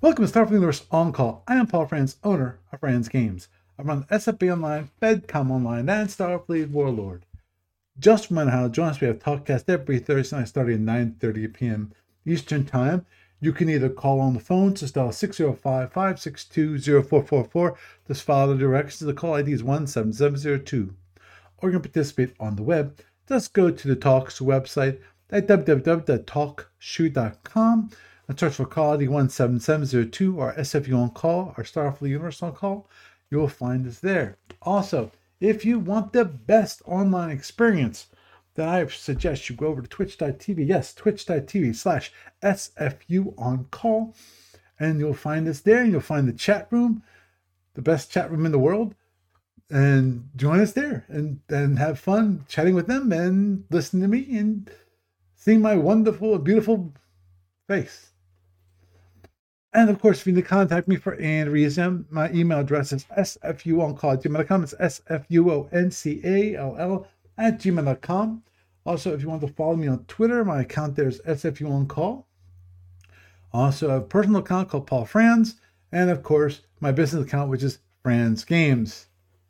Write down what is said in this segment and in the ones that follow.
Welcome to Starfleet Universe On Call. I am Paul Franz, owner of Franz Games. I run SFB Online, FedCom Online, and Starfleet Warlord. Just a reminder how to join us. We have TalkCast every Thursday night starting at 9:30 p.m. Eastern Time. You can either call on the phone, just dial 605-562-0444. Just follow the directions. The call ID is 17702. Or you can participate on the web. Just go to the Talks website at www.talkshoe.com and search for call ID 17702 or SFU on call or Starfleet Universe on call. You will find us there. Also, if you want the best online experience, then I suggest you go over to twitch.tv. Yes, twitch.tv/SFU on call. And you'll find us there. You'll find the chat room, the best chat room in the world. And join us there and have fun chatting with them and listening to me and seeing my wonderful, beautiful face. And of course, if you need to contact me for any reason, my email address is sfuoncall@gmail.com. It's sfuoncall@gmail.com. Also, if you want to follow me on Twitter, my account there is sfuoncall. Also, I have a personal account called Paul Franz. And of course, my business account, which is Franz Games.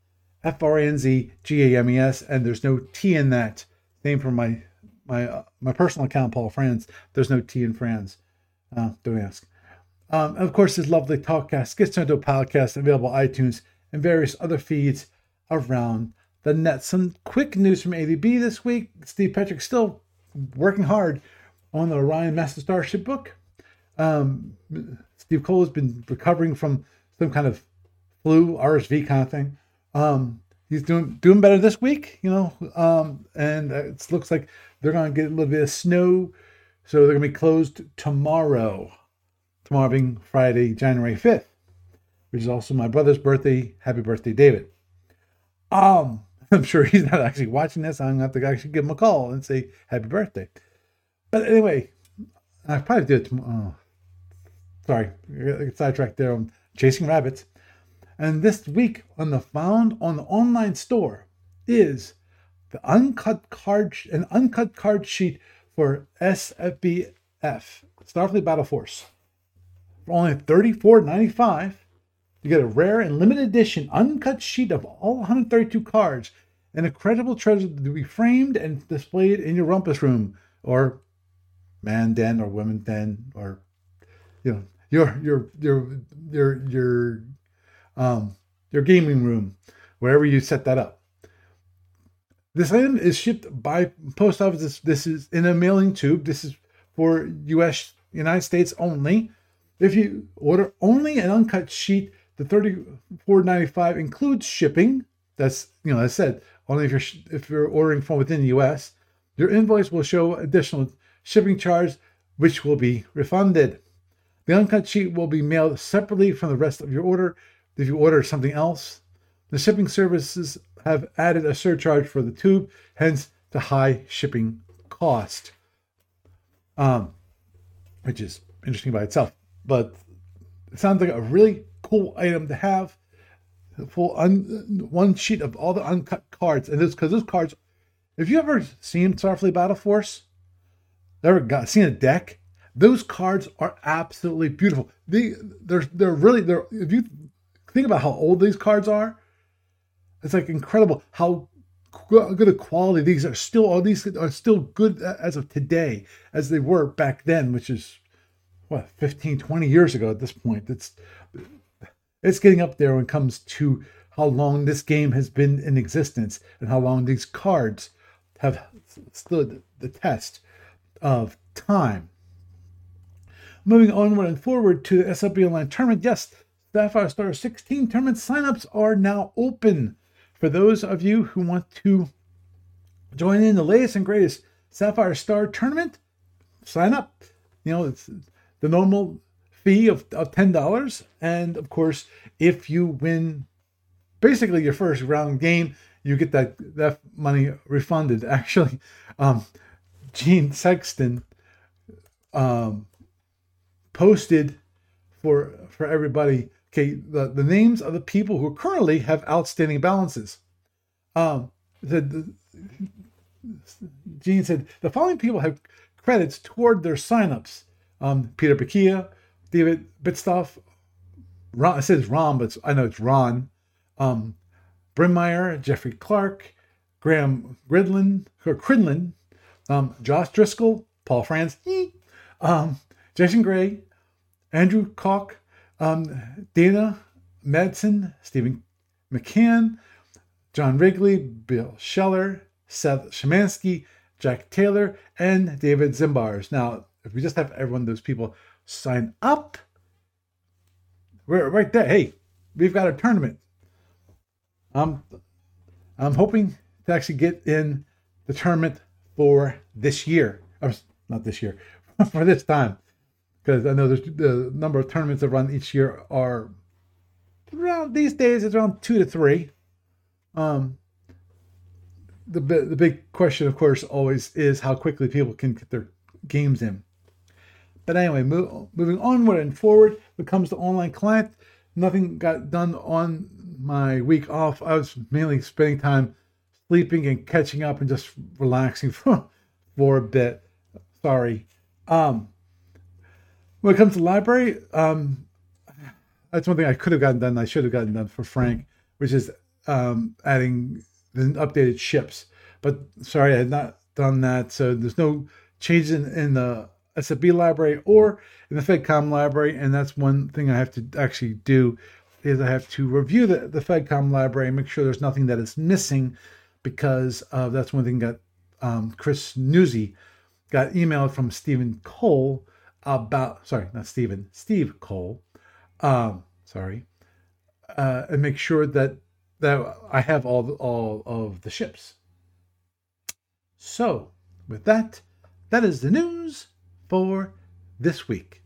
FRANZGAMES, and there's no T in that. Same for my personal account, Paul Franz. There's no T in Franz. Don't ask. And of course, this lovely TalkCast gets turned into a podcast available on iTunes and various other feeds around the net. Some quick news from ADB this week. Steve Petrick still working hard on the Orion Master Starship book. Steve Cole has been recovering from some kind of flu, RSV kind of thing. He's doing better this week, and it looks like they're going to get a little bit of snow, so they're going to be closed tomorrow. Tomorrow being Friday, January 5th, which is also my brother's birthday. Happy birthday, David. I'm sure he's not actually watching this. I'm going to have to actually give him a call and say happy birthday. But anyway, I probably did it tomorrow. Sorry, I got sidetracked there on chasing rabbits. And this week on the online store is the uncut card sheet for SFBF, Starfleet Battle Force. For only $34.95, you get a rare and limited edition uncut sheet of all 132 cards, an incredible treasure to be framed and displayed in your rumpus room, or man den, or women den, or your gaming room, wherever you set that up. This item is shipped by post office. This is in a mailing tube. This is for United States only. If you order only an uncut sheet, the $34.95 includes shipping. That's, as I said, only if you're ordering from within the U.S. Your invoice will show additional shipping charge, which will be refunded. The uncut sheet will be mailed separately from the rest of your order. If you order something else, the shipping services have added a surcharge for the tube, hence the high shipping cost, which is interesting by itself. But it sounds like a really cool item to have. Full one sheet of all the uncut cards, and because those cards, if you ever seen Starfleet Battle Force, seen a deck, those cards are absolutely beautiful. They're really. If you think about how old these cards are, it's like incredible how good a quality these are. All these are still good as of today, as they were back then, which is 15, 20 years ago at this point. It's getting up there when it comes to how long this game has been in existence and how long these cards have stood the test of time. Moving onward and forward to the SFB Online Tournament. Yes, Sapphire Star 16 tournament signups are now open. For those of you who want to join in the latest and greatest Sapphire Star tournament, sign up. It's the normal fee of $10. And of course, if you win basically your first round game, you get that money refunded. Actually, Gene Sexton posted for everybody, okay, the names of the people who currently have outstanding balances. Gene said the following people have credits toward their signups: Peter Pakia, David Bitstoff, Ron, it says Ron, but I know it's Ron. Brimmeyer, Jeffrey Clark, Graham Cridlin, Josh Driscoll, Paul Franz, Jason Gray, Andrew Koch, Dana Madsen, Stephen McCann, John Wrigley, Bill Scheller, Seth Shemansky, Jack Taylor, and David Zimbars. Now, if we just have every one of those people sign up, we're right there. Hey, we've got a tournament. I'm hoping to actually get in the tournament for this year. Or not this year, for this time. Because I know there's the number of tournaments that run each year are around, these days, it's around 2 to 3. The big question, of course, always is how quickly people can get their games in. But anyway, moving onward and forward, when it comes to online client, nothing got done on my week off. I was mainly spending time sleeping and catching up and just relaxing for a bit. Sorry. When it comes to library, that's one thing I could have gotten done. I should have gotten done for Frank, which is adding the updated ships. But sorry, I had not done that. So there's no changes in the SFB library or in the FedCom library. And that's one thing I have to actually do, is I have to review the FedCom library and make sure there's nothing that is missing, because that's one thing that Chris Newsy got emailed from Steve Cole about, Steve Cole, and make sure that I have all of the ships. So with that is the news for this week.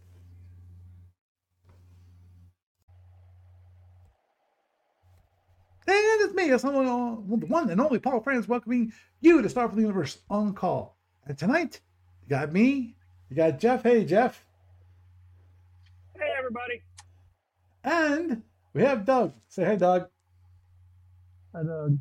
And it's me, the one and only Paul Franz, welcoming you to Starfleet Universe On Call. And tonight, you got me, you got Jeff. Hey, Jeff. Hey, everybody. And we have Doug. Say hey, Doug. Hi, Doug.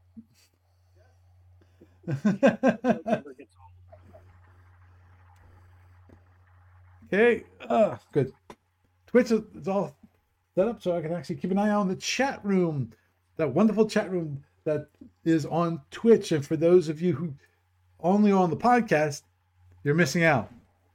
Okay, good. Twitch is all set up so I can actually keep an eye on the chat room, that wonderful chat room that is on Twitch. And for those of you who only on the podcast, you're missing out.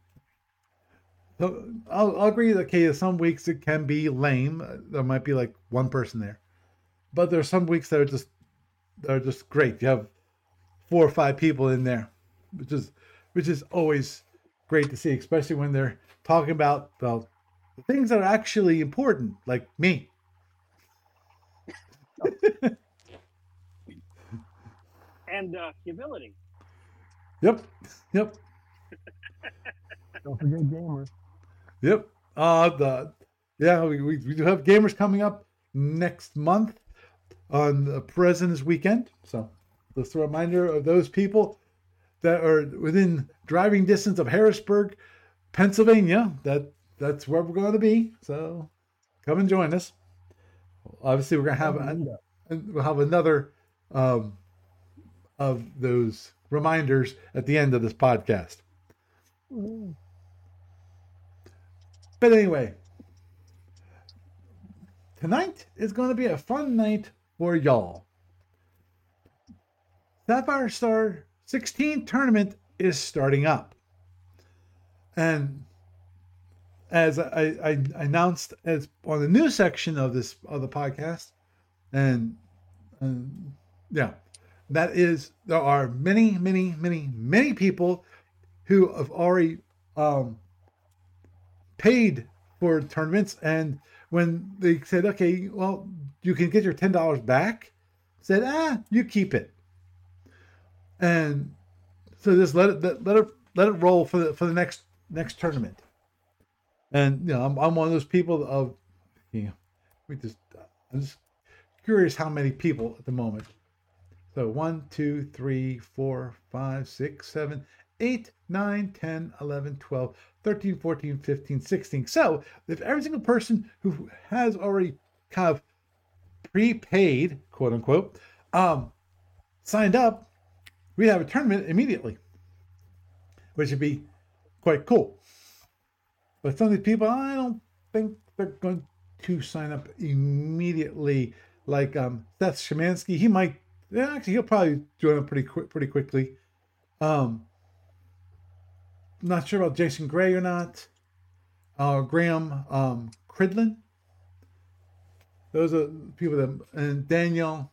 So I'll agree that, okay, some weeks it can be lame. There might be like one person there, but there are some weeks that are just great. You have 4 or 5 people in there, which is always great to see, especially when they're talking about, well, the things that are actually important, like me. And humility. Yep. Don't forget gamers. Yep. We do have gamers coming up next month on the President's Weekend. So just a reminder of those people that are within driving distance of Harrisburg, Pennsylvania. That's where we're going to be. So come and join us. Obviously, we're going to have another of those reminders at the end of this podcast. Mm-hmm. But anyway, tonight is going to be a fun night for y'all. Sapphire Star 16 tournament is starting up. And as I announced as on the news section of the podcast, and that is, there are many people who have already paid for tournaments, and when they said, okay, well, you can get your $10 back, said, you keep it. And so just let it roll for the next tournament. And I'm one of those people of, I'm just curious how many people at the moment. So 1, 2, 3, 4, 5, 6, 7, 8, 9, 10, 11, 12, 13, 14, 15, 16. So if every single person who has already kind of prepaid, quote unquote, signed up, we'd have a tournament immediately, which would be quite cool. But some of these people, I don't think they're going to sign up immediately. Like Seth Szymanski, he might. Yeah, actually, he'll probably join up pretty quickly. Not sure about Jason Gray or not. Graham Cridlin. Those are people that, and Daniel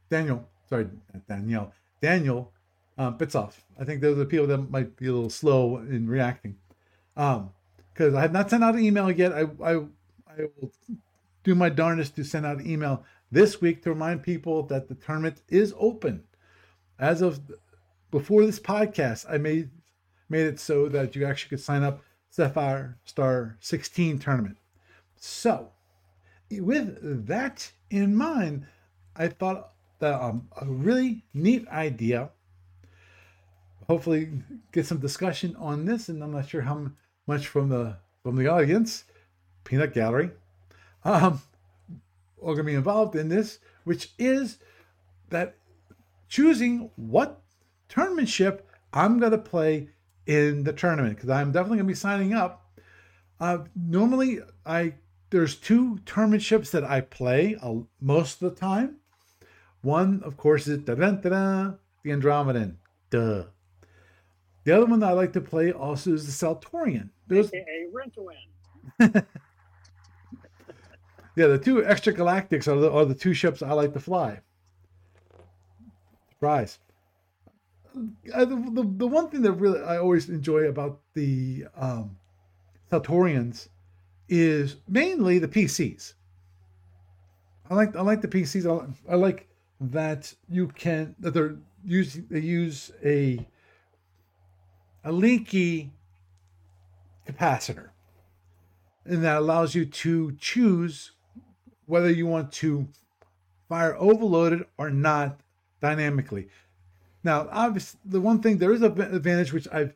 Bitsoff. I think those are the people that might be a little slow in reacting. Because I have not sent out an email yet. I will do my darndest to send out an email this week to remind people that the tournament is open. As of before this podcast, I made it so that you actually could sign up Sapphire Star 16 tournament. So, with that in mind, I thought that a really neat idea. Hopefully, get some discussion on this, and I'm not sure how much from the audience, Peanut Gallery, are going to be involved in this, which is that thechoosing what tournament ship I'm going to play in the tournament, because I'm definitely going to be signing up. Normally, there's 2 tournament ships that I play most of the time. One, of course, is the Andromedan. Duh. The other one that I like to play also is the Saltorian. There's AKA Rent-A-Win. Yeah, the 2 extragalactics are the 2 ships I like to fly. Surprise. The one thing that really I always enjoy about the Saltorians is mainly the PCs. I like the PCs. I like that they use a leaky capacitor, and that allows you to choose whether you want to fire overloaded or not dynamically. Now, obviously, the one thing there is an advantage which I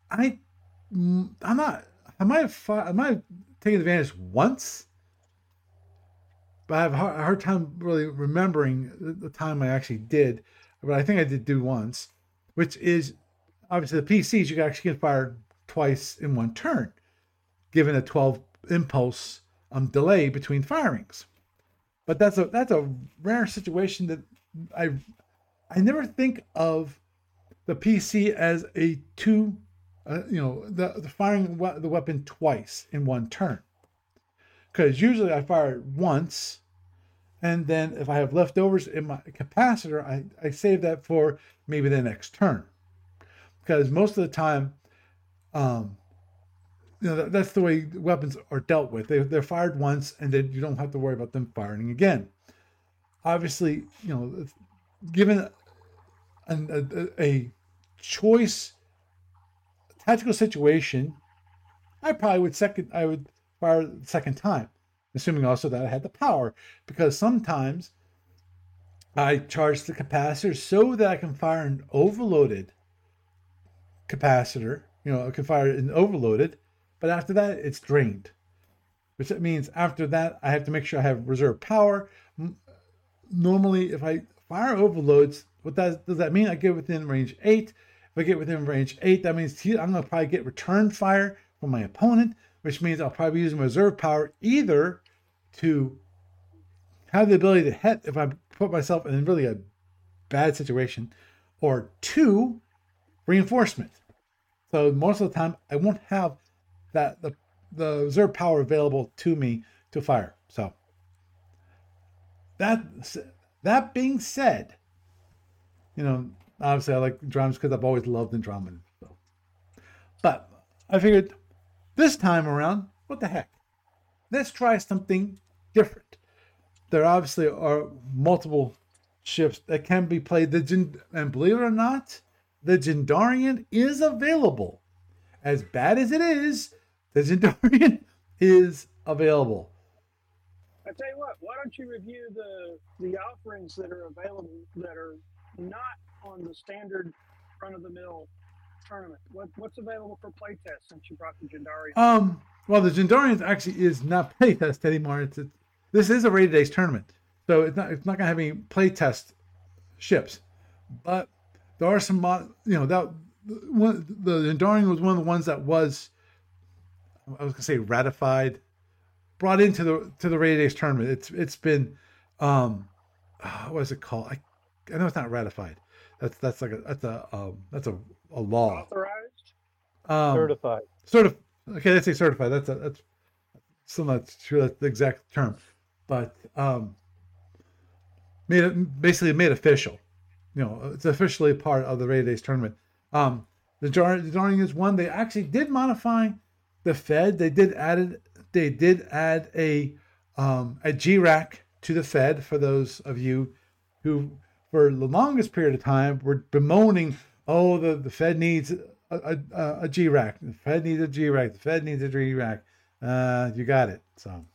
might have taken advantage once, but I have a hard time really remembering the time I actually did. But I think I did do once, which is obviously the PCs you actually can fire twice in one turn, given a 12 impulse delay between firings. But that's a rare situation that I never think of the PC as a 2, the firing the weapon twice in one turn. Because usually I fire it once, and then if I have leftovers in my capacitor, I save that for maybe the next turn. Because most of the time, that's the way weapons are dealt with. They're fired once, and then you don't have to worry about them firing again. Obviously, given a choice tactical situation, I would fire the second time, assuming also that I had the power, because sometimes I charge the capacitor so that I can fire an overloaded capacitor. I can fire an overloaded, but after that it's drained, which means after that I have to make sure I have reserve power. Normally, if I fire overloads, does that mean? I get within range 8. If I get within range 8, that means I'm going to probably get return fire from my opponent, which means I'll probably use my reserve power either to have the ability to hit if I put myself in really a bad situation, or 2, reinforcement. So most of the time, I won't have the reserve power available to me to fire. So that being said, obviously I like Andromeda because I've always loved Andromeda. So. But I figured this time around, what the heck? Let's try something different. There obviously are multiple ships that can be played. And believe it or not, the Jindarian is available. As bad as it is, the Jindarian is available. I tell you what, why don't you review the offerings that are available that are not on the standard run-of-the-mill tournament? What's available for playtest since you brought the Jindarian? Well, the Jindarian actually is not playtest anymore. This is a rated Ace tournament, so it's not going to have any playtest ships. But there are some, the Jindarian was one of the ones that was I was gonna say ratified, brought into the Raid Days tournament. It's been what is it called? I know it's not ratified. That's like a law. Authorized? Certified. Sort of. Okay, let's say certified. That's still not sure that's the exact term, but basically made official. It's officially part of the Raid Days tournament. The Jarring is one. They actually did modify the Fed. They did add a G-Rack to the Fed for those of you who, for the longest period of time, were bemoaning, oh, the Fed needs a G-Rack. The Fed needs a G-Rack. The Fed needs a G-Rack. You got it. So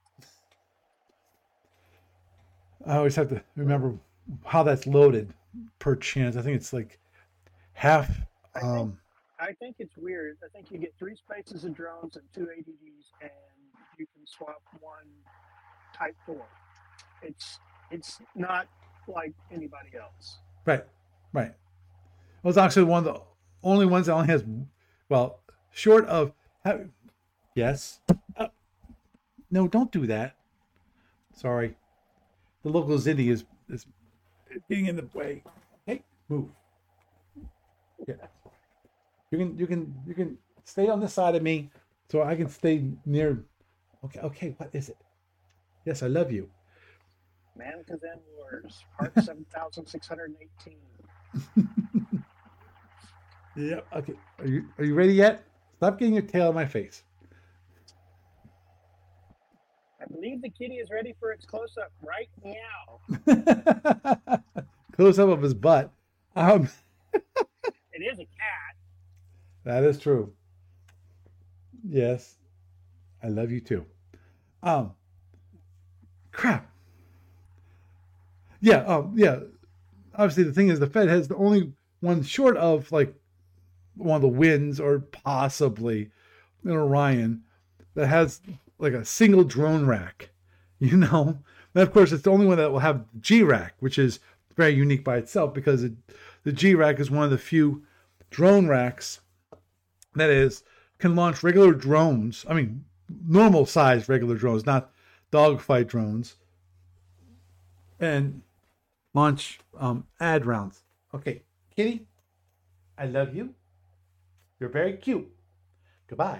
I always have to remember how that's loaded per chance. I think it's like half. I think it's weird. I think you get 3 spaces of drones and 2 ADDs, and you can swap 1 Type 4. It's not like anybody else. Right. Well, it's actually one of the only ones that only has, well, short of. Yes. No, don't do that. Sorry. The local Zindi is getting in the way. Hey, move. Yeah. You can stay on this side of me so I can stay near. Okay, what is it? Yes, I love you. Mannequins and Wars, part 7618. Yeah, okay. Are you ready yet? Stop getting your tail in my face. I believe the kitty is ready for its close-up right now. Close up of his butt. It is a cat. That is true. Yes. I love you too. Crap. Yeah, yeah. Obviously the thing is the Fed has the only one short of like one of the Winds or possibly an Orion that has like a single drone rack, And of course it's the only one that will have G-Rack, which is very unique by itself because the G-Rack is one of the few drone racks that can launch regular drones. I mean, normal size regular drones, not dogfight drones, and launch ad rounds. Okay, kitty, I love you. You're very cute. Goodbye.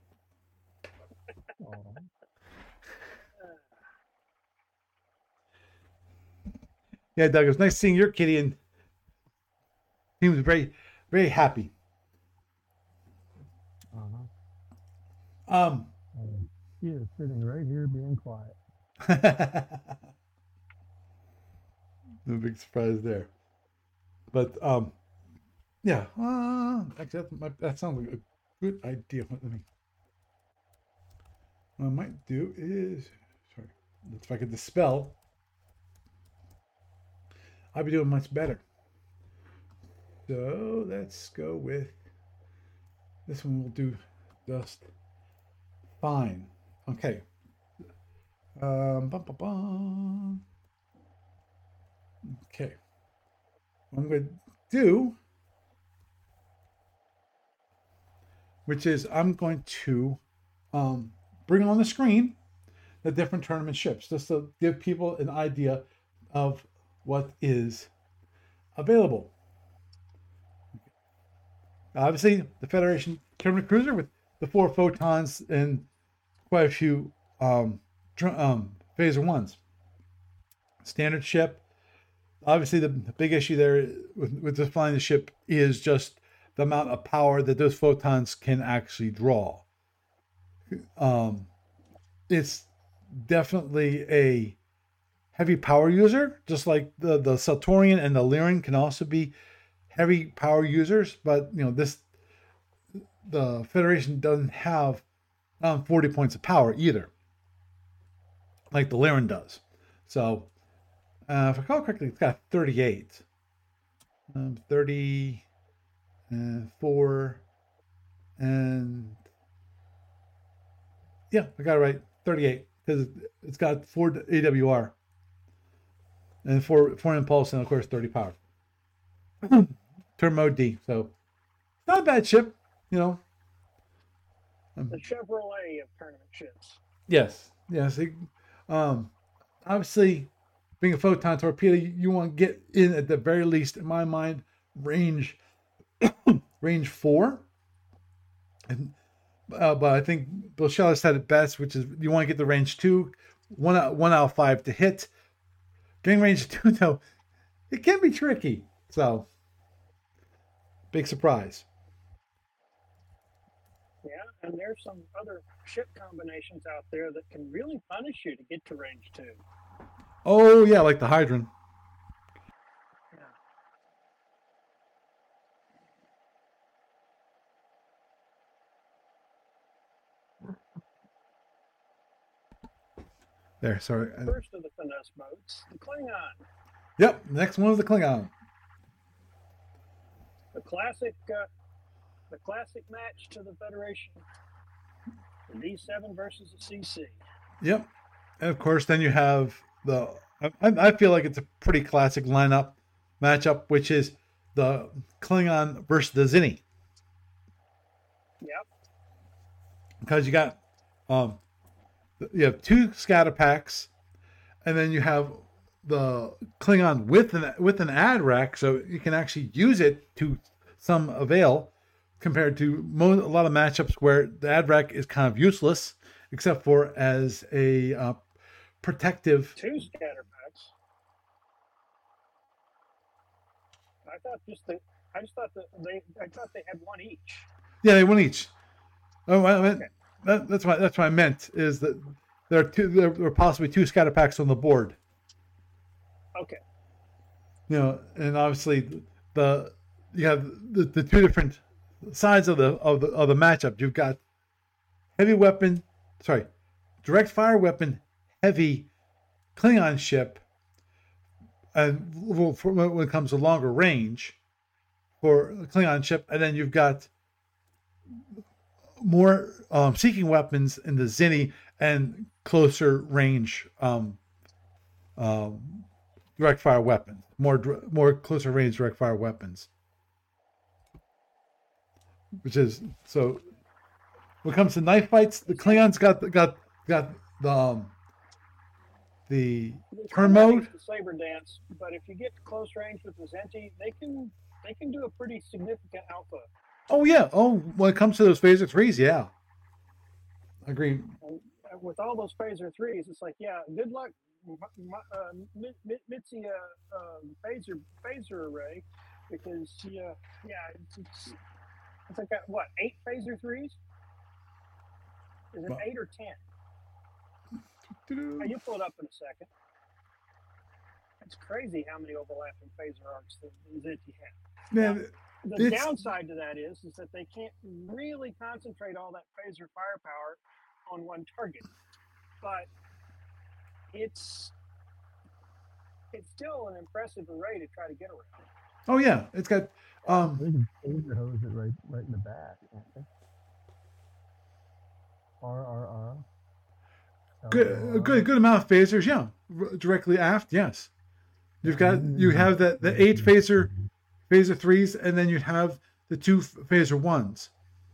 Yeah, Doug, it was nice seeing your kitty, and he was very, very happy. She is sitting right here being quiet. No big surprise there. But yeah, actually that sounds like a good idea. What I might do is, sorry, if I could dispel, I'd be doing much better. So let's go with this one. We'll do just fine. Okay. Okay. What I'm going to do, which is I'm going to bring on the screen the different tournament ships just to give people an idea of what is available. Obviously, the Federation tournament cruiser with the 4 photons and quite a few phaser ones. Standard ship. Obviously, the big issue there with defining the ship is just the amount of power that those photons can actually draw. It's definitely a heavy power user, just like the Saltorian and the Lyran can also be heavy power users, but the Federation doesn't have 40 points of power either, like the Lyran does. So if I recall correctly, it's got 38. 34, and yeah, I got it right. 38, because it's got 4 AWR and 4 impulse, and of course 30 power. Turn mode D. So not a bad ship, The Chevrolet of tournament ships. Yes. Yes. Obviously, being a photon torpedo, you want to get in at the very least, in my mind, range 4. And, but I think Bill Scheller said it best, which is you want to get the range 2, 1 out of 5 to hit. Getting range 2, though, it can be tricky. So, big surprise. Yeah, and there's some other ship combinations out there that can really punish you to get to range 2. Oh, yeah, like the Hydron. Yeah. There, sorry. First of the finesse boats, the Klingon. Yep, next one is the Klingon. The classic match to the Federation. The D7 versus the CC. Yep. And of course, then you have I feel like it's a pretty classic lineup matchup, which is the Klingon versus the Zinni. Yep. Because you got, you have 2 scatter packs, and then you have the Klingon with an ad rack, so you can actually use it to some avail, compared to a lot of matchups where the ad rack is kind of useless, except for as a protective. 2 scatter packs. I thought they had 1 each. Yeah, they won each. Oh, okay. That's what I meant, is that there are possibly 2 scatter packs on the board. Okay. And obviously you have the 2 different sides of the matchup. You've got direct fire weapon heavy Klingon ship, and when it comes to longer range for a Klingon ship, and then you've got more seeking weapons in the Zinni and closer range direct fire weapons, more closer range direct fire weapons. Which is, so when it comes to knife fights, the Klingons got the turn mode. The saber dance, but if you get close range with the Zenti, they can do a pretty significant alpha. Oh yeah. Oh, when it comes to those phaser 3s, yeah. Agreed. And with all those phaser 3s, it's like, yeah, good luck, Mitzi phaser array, because it's like that, what, 8 phaser 3s? Is it 8 or 10? You'll pull it up in a second. It's crazy how many overlapping phaser arcs the Zinti have. Man, now, the downside to that is that they can't really concentrate all that phaser firepower on one target. But it's still an impressive array to try to get around. Oh yeah, it's got They can phaser hose it right in the back, can't they? RRR. Good amount of phasers, yeah. Directly aft, yes. You have the 8 phaser 3s, and then you have the 2 phaser 1s.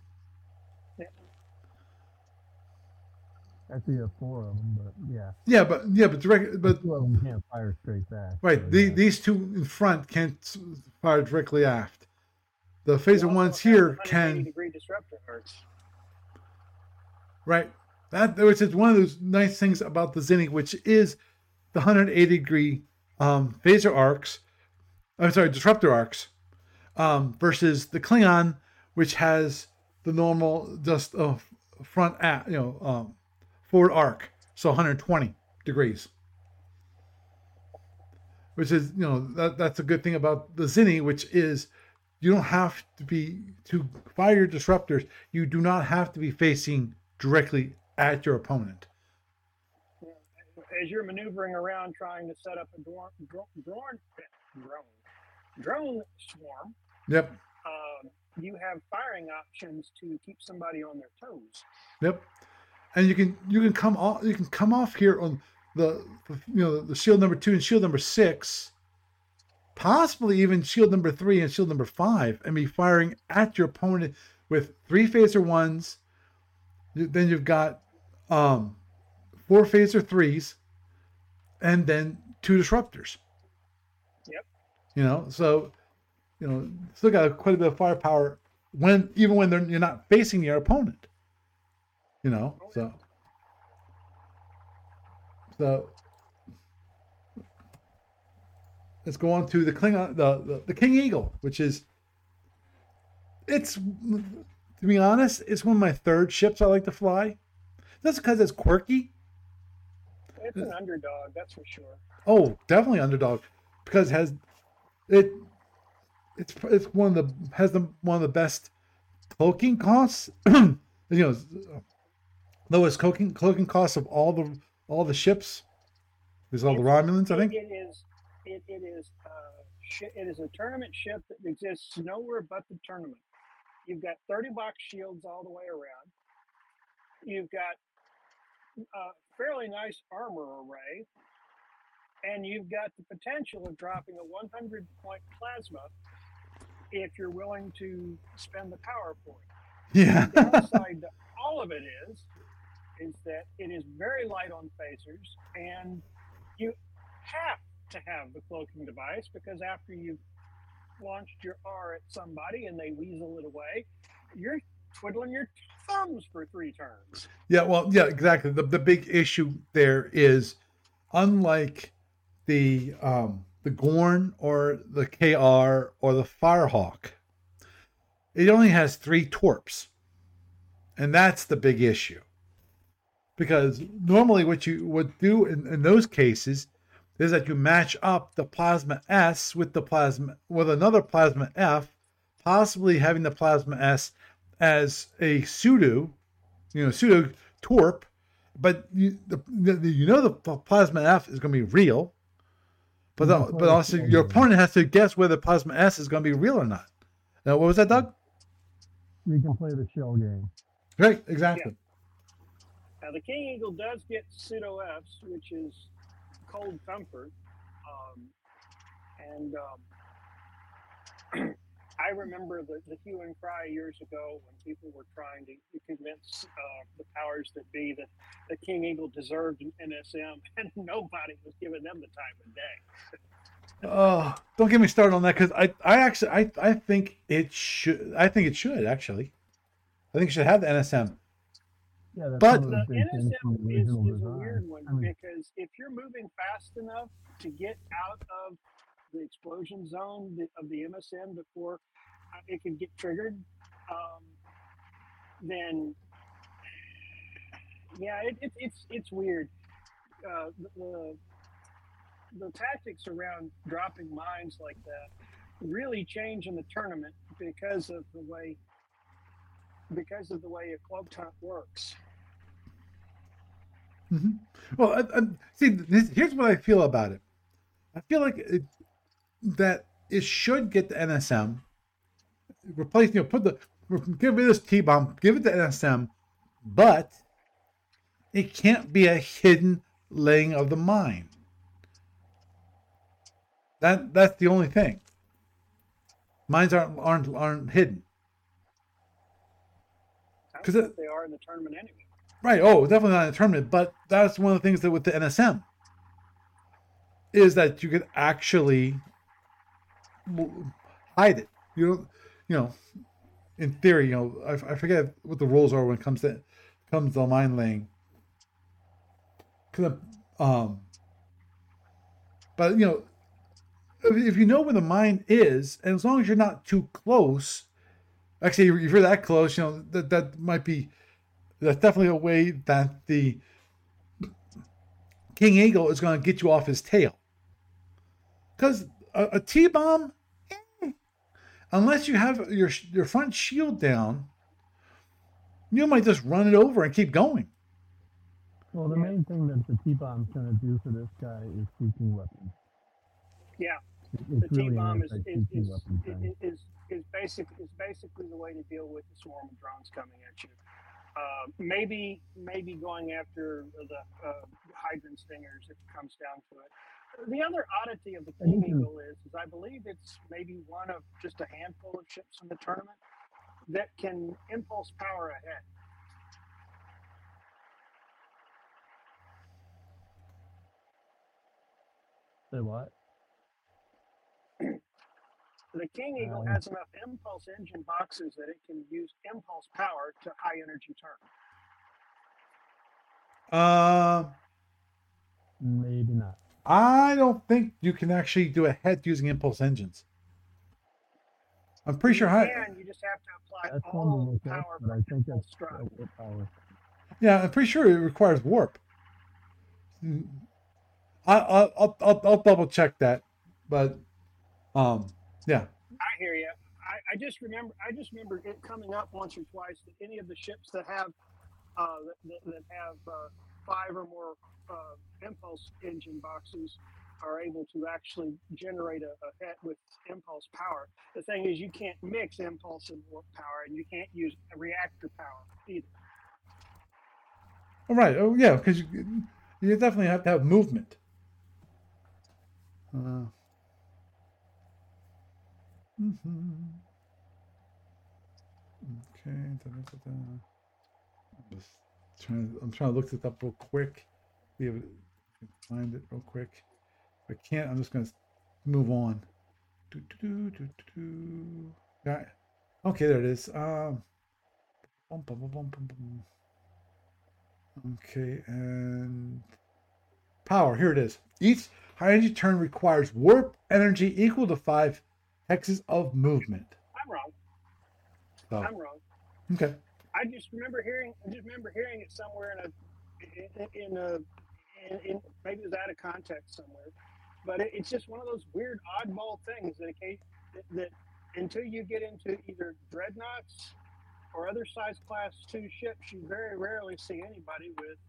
Actually, you have 4 of them, but yeah. Yeah, but 2 of them can't fire straight back. Right, so these 2 in front can't fire directly aft. The phaser 1s here can. 180-degree disruptor arcs. Right. Which is one of those nice things about the Zinni, which is the 180-degree phaser arcs. I'm sorry, disruptor arcs, versus the Klingon, which has the normal just front forward arc, so 120 degrees. Which is that's a good thing about the Zinni, which is you don't have to fire your disruptors. You do not have to be facing directly at your opponent. As you're maneuvering around trying to set up a drone swarm, yep, you have firing options to keep somebody on their toes. Yep, and you can come off here on the shield number 2 and shield number 6, possibly even shield number 3 and shield number 5, and be firing at your opponent with 3 phaser 1s Then you've got 4 phaser threes, and then 2 disruptors. Yep. So still got quite a bit of firepower even when you're not facing your opponent. So let's go on to the Klingon, the King Eagle, which is to be honest, it's one of my third ships I like to fly. That's because it's quirky. It's an underdog, that's for sure. Oh, definitely underdog, because it's one of the best cloaking costs. Lowest cloaking costs of all the ships. There's all the Romulans, I think. It is a tournament ship that exists nowhere but the tournament. You've got 30 box shields all the way around. You've got a fairly nice armor array, and you've got the potential of dropping a 100-point plasma if you're willing to spend the power point. Yeah. The downside to all of it is that it is very light on phasers, and you have to have the cloaking device, because after you've launched your R at somebody and they weasel it away, you're twiddling your thumbs for 3 turns. Yeah, well, yeah, exactly. The big issue there is, unlike the Gorn or the KR or the Firehawk, it only has 3 torps, and that's the big issue. Because normally what you would do in those cases is that you match up the Plasma S with another Plasma F, possibly having the Plasma S as a pseudo torp, but the Plasma F is going to be real, but also your opponent has to guess whether the Plasma S is going to be real or not. Now, what was that, Doug? We can play the shell game. Right, exactly. Yeah. Now, the King Eagle does get pseudo Fs, which is cold comfort, I remember the hue and cry years ago when people were trying to convince the powers that be that the King Eagle deserved an NSM, and nobody was giving them the time of day. Don't get me started on that, because I think it should. I think it should actually. I think it should have the NSM. Yeah, but the NSM is a weird one, because if you're moving fast enough to get out of the explosion zone of the MSM before it can get triggered, then yeah, it's weird. The tactics around dropping mines like that really change in the tournament because of the way a cloaked hunt works. Mm-hmm. Well, see, here's what I feel about it. I feel like that it should get the NSM, replace, get rid of this T-bomb, give it the NSM, but it can't be a hidden laying of the mine. That's the only thing. Mines aren't hidden. Because they are in the tournament anyway. Right. Oh, definitely not in the tournament. But that's one of the things that with the NSM is that you could actually hide it. In theory, I forget what the rules are when it comes to mine laying. But if you know where the mine is, and as long as you're not too close, actually, if you're that close, that might be. That's definitely a way that the King Eagle is going to get you off his tail. Because a T-bomb, unless you have your front shield down, you might just run it over and keep going. Well, the main thing that the T-bomb's going to do for this guy is seeking weapons. Yeah. It's the really T-bomb is basically the way to deal with the swarm of drones coming at you. Maybe going after the Hydran Stingers if it comes down to it. The other oddity of the King Eagle is I believe it's maybe one of just a handful of ships in the tournament that can impulse power ahead. Say what? The King Eagle Uh, has enough impulse engine boxes that it can use impulse power to high energy turn. Maybe not. I don't think you can actually do a head using impulse engines. I'm pretty sure. You just have to apply That's one to all the look at, power but I from think impulse that's drive. power. Yeah, I'm pretty sure it requires warp. I'll double check that, but yeah. I hear you. I just remember it coming up once or twice that any of the ships that have that have 5 or more impulse engine boxes are able to actually generate a head with impulse power. The thing is, you can't mix impulse and warp power, and you can't use reactor power either. All right. Oh yeah, because you definitely have to have movement. Mhm. Okay. I'm I'm trying to look this up real quick. See if I can find it real quick. If I can't, I'm just going to move on. Yeah. Okay, there it is. Bum, bum, bum, bum, bum, bum. Okay, and power. Here it is. Each high energy turn requires warp energy equal to 5 hexes of movement. I'm wrong. So, I'm wrong. okay. I just remember hearing it somewhere in maybe it was out of context somewhere, but it's just one of those weird oddball things that until you get into either dreadnoughts or other size class 2 ships, you very rarely see anybody with.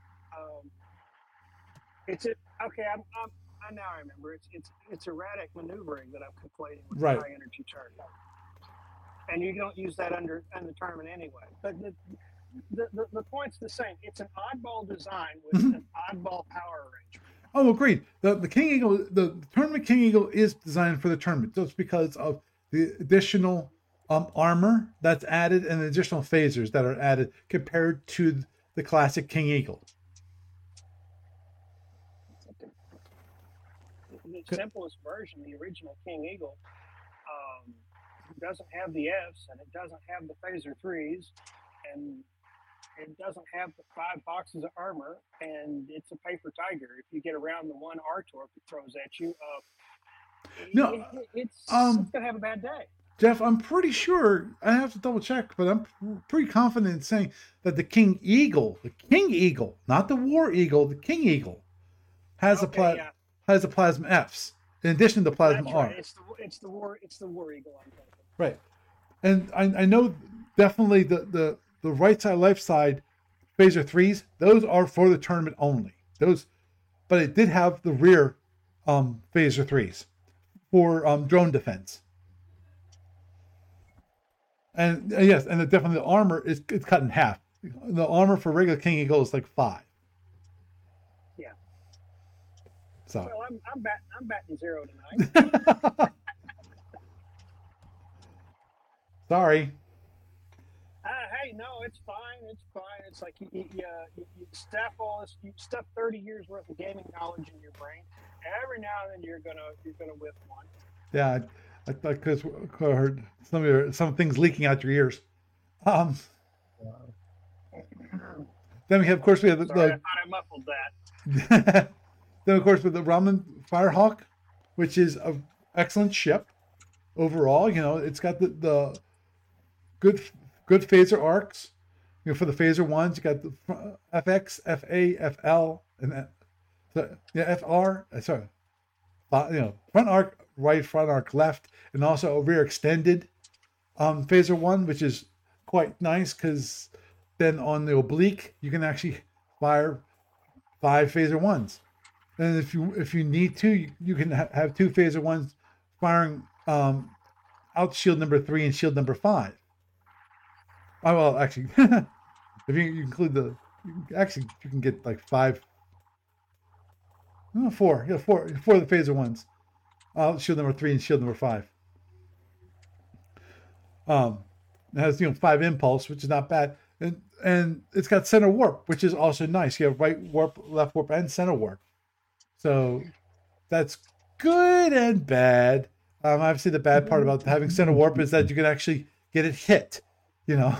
I now remember it's erratic maneuvering that I'm conflating with Right. high energy turn. And you don't use that in the tournament anyway. But the point's the same. It's an oddball design with an oddball power arrangement. Oh, agreed. The King Eagle, the tournament King Eagle is designed for the tournament just because of the additional armor that's added and the additional phasers that are added compared to the classic King Eagle. The simplest version, the original King Eagle, doesn't have the Fs, and it doesn't have the phaser 3s, and it doesn't have the 5 boxes of armor, and it's a paper tiger. If you get around the one R-torp it throws at you, it's going to have a bad day. Jeff, I'm pretty sure, I have to double check, but I'm pretty confident in saying that the King Eagle, not the War Eagle, the King Eagle, has a plasma Fs in addition to plasma R. Right. It's the War Eagle I'm thinking. Right. And I know definitely the right side, left side phaser 3s, those are for the tournament only. But it did have the rear phaser 3s for drone defense. And yes, and definitely the armor it's cut in half. The armor for regular King Eagle is like 5. Yeah. So well, I'm batting 0 tonight. Sorry. Hey, no, it's fine. It's fine. It's like you stuff 30 years worth of gaming knowledge in your brain. Every now and then you're gonna whiff one. Yeah, because I heard some things leaking out your ears. Then we have, of course, we have I thought I muffled that. Then, of course, with the Raman Firehawk, which is an excellent ship overall. You know, it's got the good phaser arcs. You know, for the phaser ones, you got the FX, FA, FL, and FR. Sorry, front arc right, front arc left, and also a rear extended phaser one, which is quite nice because then on the oblique you can actually fire 5 phaser ones, and if you need to, you can have 2 phaser ones firing out shield number 3 and shield number 5. Oh well, actually, if you include you can get like 5. No, 4. Yeah, 4 of the phaser ones. Shield number 3 and shield number 5. It has 5 impulse, which is not bad, and it's got center warp, which is also nice. You have right warp, left warp, and center warp. So that's good and bad. Obviously, the bad part about having center warp is that you can actually get it hit. You know,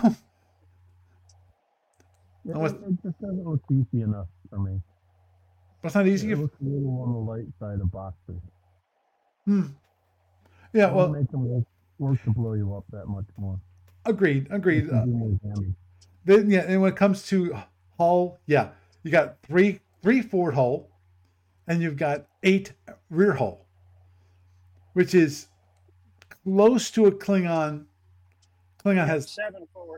It, almost, it just doesn't look beefy enough for me. it's not It easy. looks a little on the light side of boxers. Yeah, It would well, make them work to blow you up that much more. agreed, It agreed. can do more damage. Then yeah, and when it comes to hull, yeah, you got three forward hull, and you've got 8 rear hull, which is close to a Klingon. Klingon has 7 forward.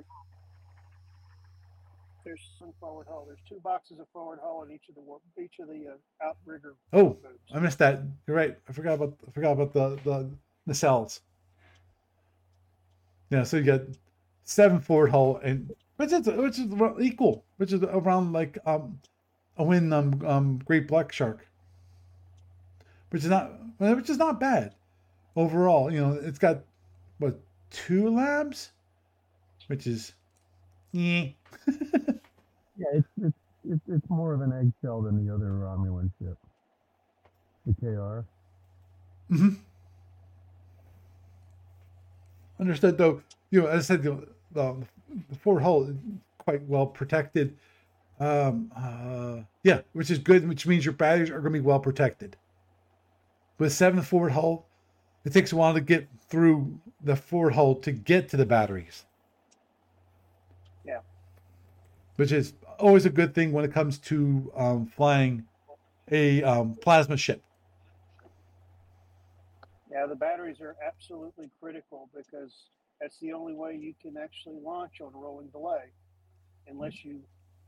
There's some forward hull. There's 2 boxes of forward hull in each of the outrigger. oh, boats. I missed that. You're right. I forgot about the nacelles. Yeah, so you got 7 forward hull, and which is equal, which is around like a Win Great Black Shark, which is not bad overall. You know, it's got what 2 labs, which is yeah. Yeah, it's more of an eggshell than the other Romulan ship, the KR. Mm-hmm. Understood, though. You know, as I said, the forward hull is quite well protected. Yeah, which is good, which means your batteries are going to be well protected. With 7 forward hull, it takes a while to get through the forward hull to get to the batteries. Yeah. Which is always a good thing when it comes to flying a plasma ship. Yeah, the batteries are absolutely critical because that's the only way you can actually launch on a rolling delay, unless you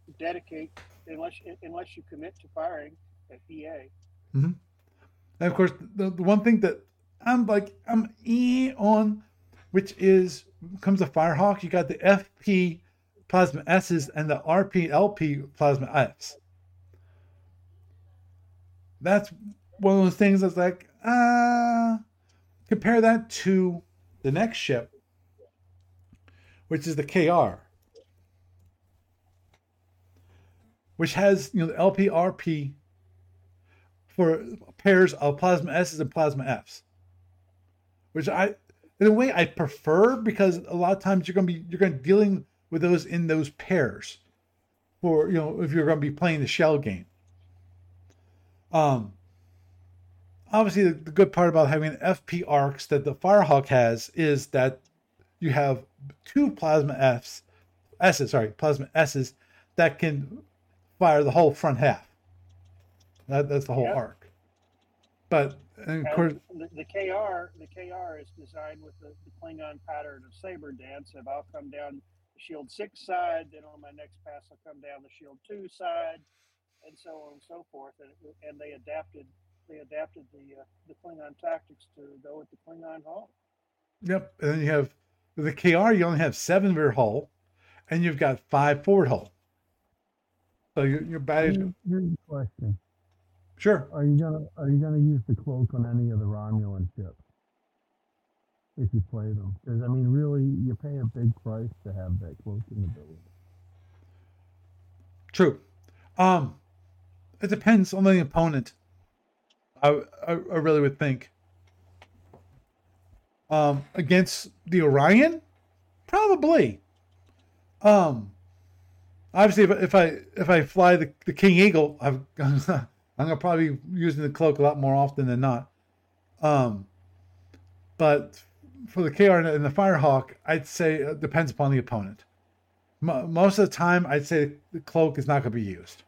unless you commit to firing at EA. Mm-hmm. And of course, the one thing that I'm on, which comes to Firehawk, you got the FP Plasma S's and the RP/LP Plasma Fs. That's one of those things that's like, compare that to the next ship, which is the KR, which has the LP/RP for pairs of Plasma S's and Plasma Fs, which in a way I prefer, because a lot of times you're going to be dealing with those in those pairs for, if you're going to be playing the shell game. Obviously the good part about having FP arcs that the Firehawk has is that you have 2 Plasma S's that can fire the whole front half. That's the whole arc. But and of course, the KR is designed with the Klingon pattern of saber dance. If I'll come down the Shield 6 side, then on my next pass I'll come down the Shield 2 side, and so on and so forth. And they adapted the Klingon tactics to go with the Klingon hull. Yep. And then you have the KR. You only have 7 rear hull, and you've got 5 forward hull. So your batteries. Here's the question. Sure. Are you gonna use the cloak on any of the Romulan ships if you play them? Because I mean, really, you pay a big price to have that cloaking ability. True. It depends on the opponent. I really would think. Against the Orion, probably. Obviously, if I fly the King Eagle, I'm gonna probably be using the cloak a lot more often than not. But for the KR and the Firehawk, I'd say it depends upon the opponent. Most of the time, I'd say the cloak is not going to be used.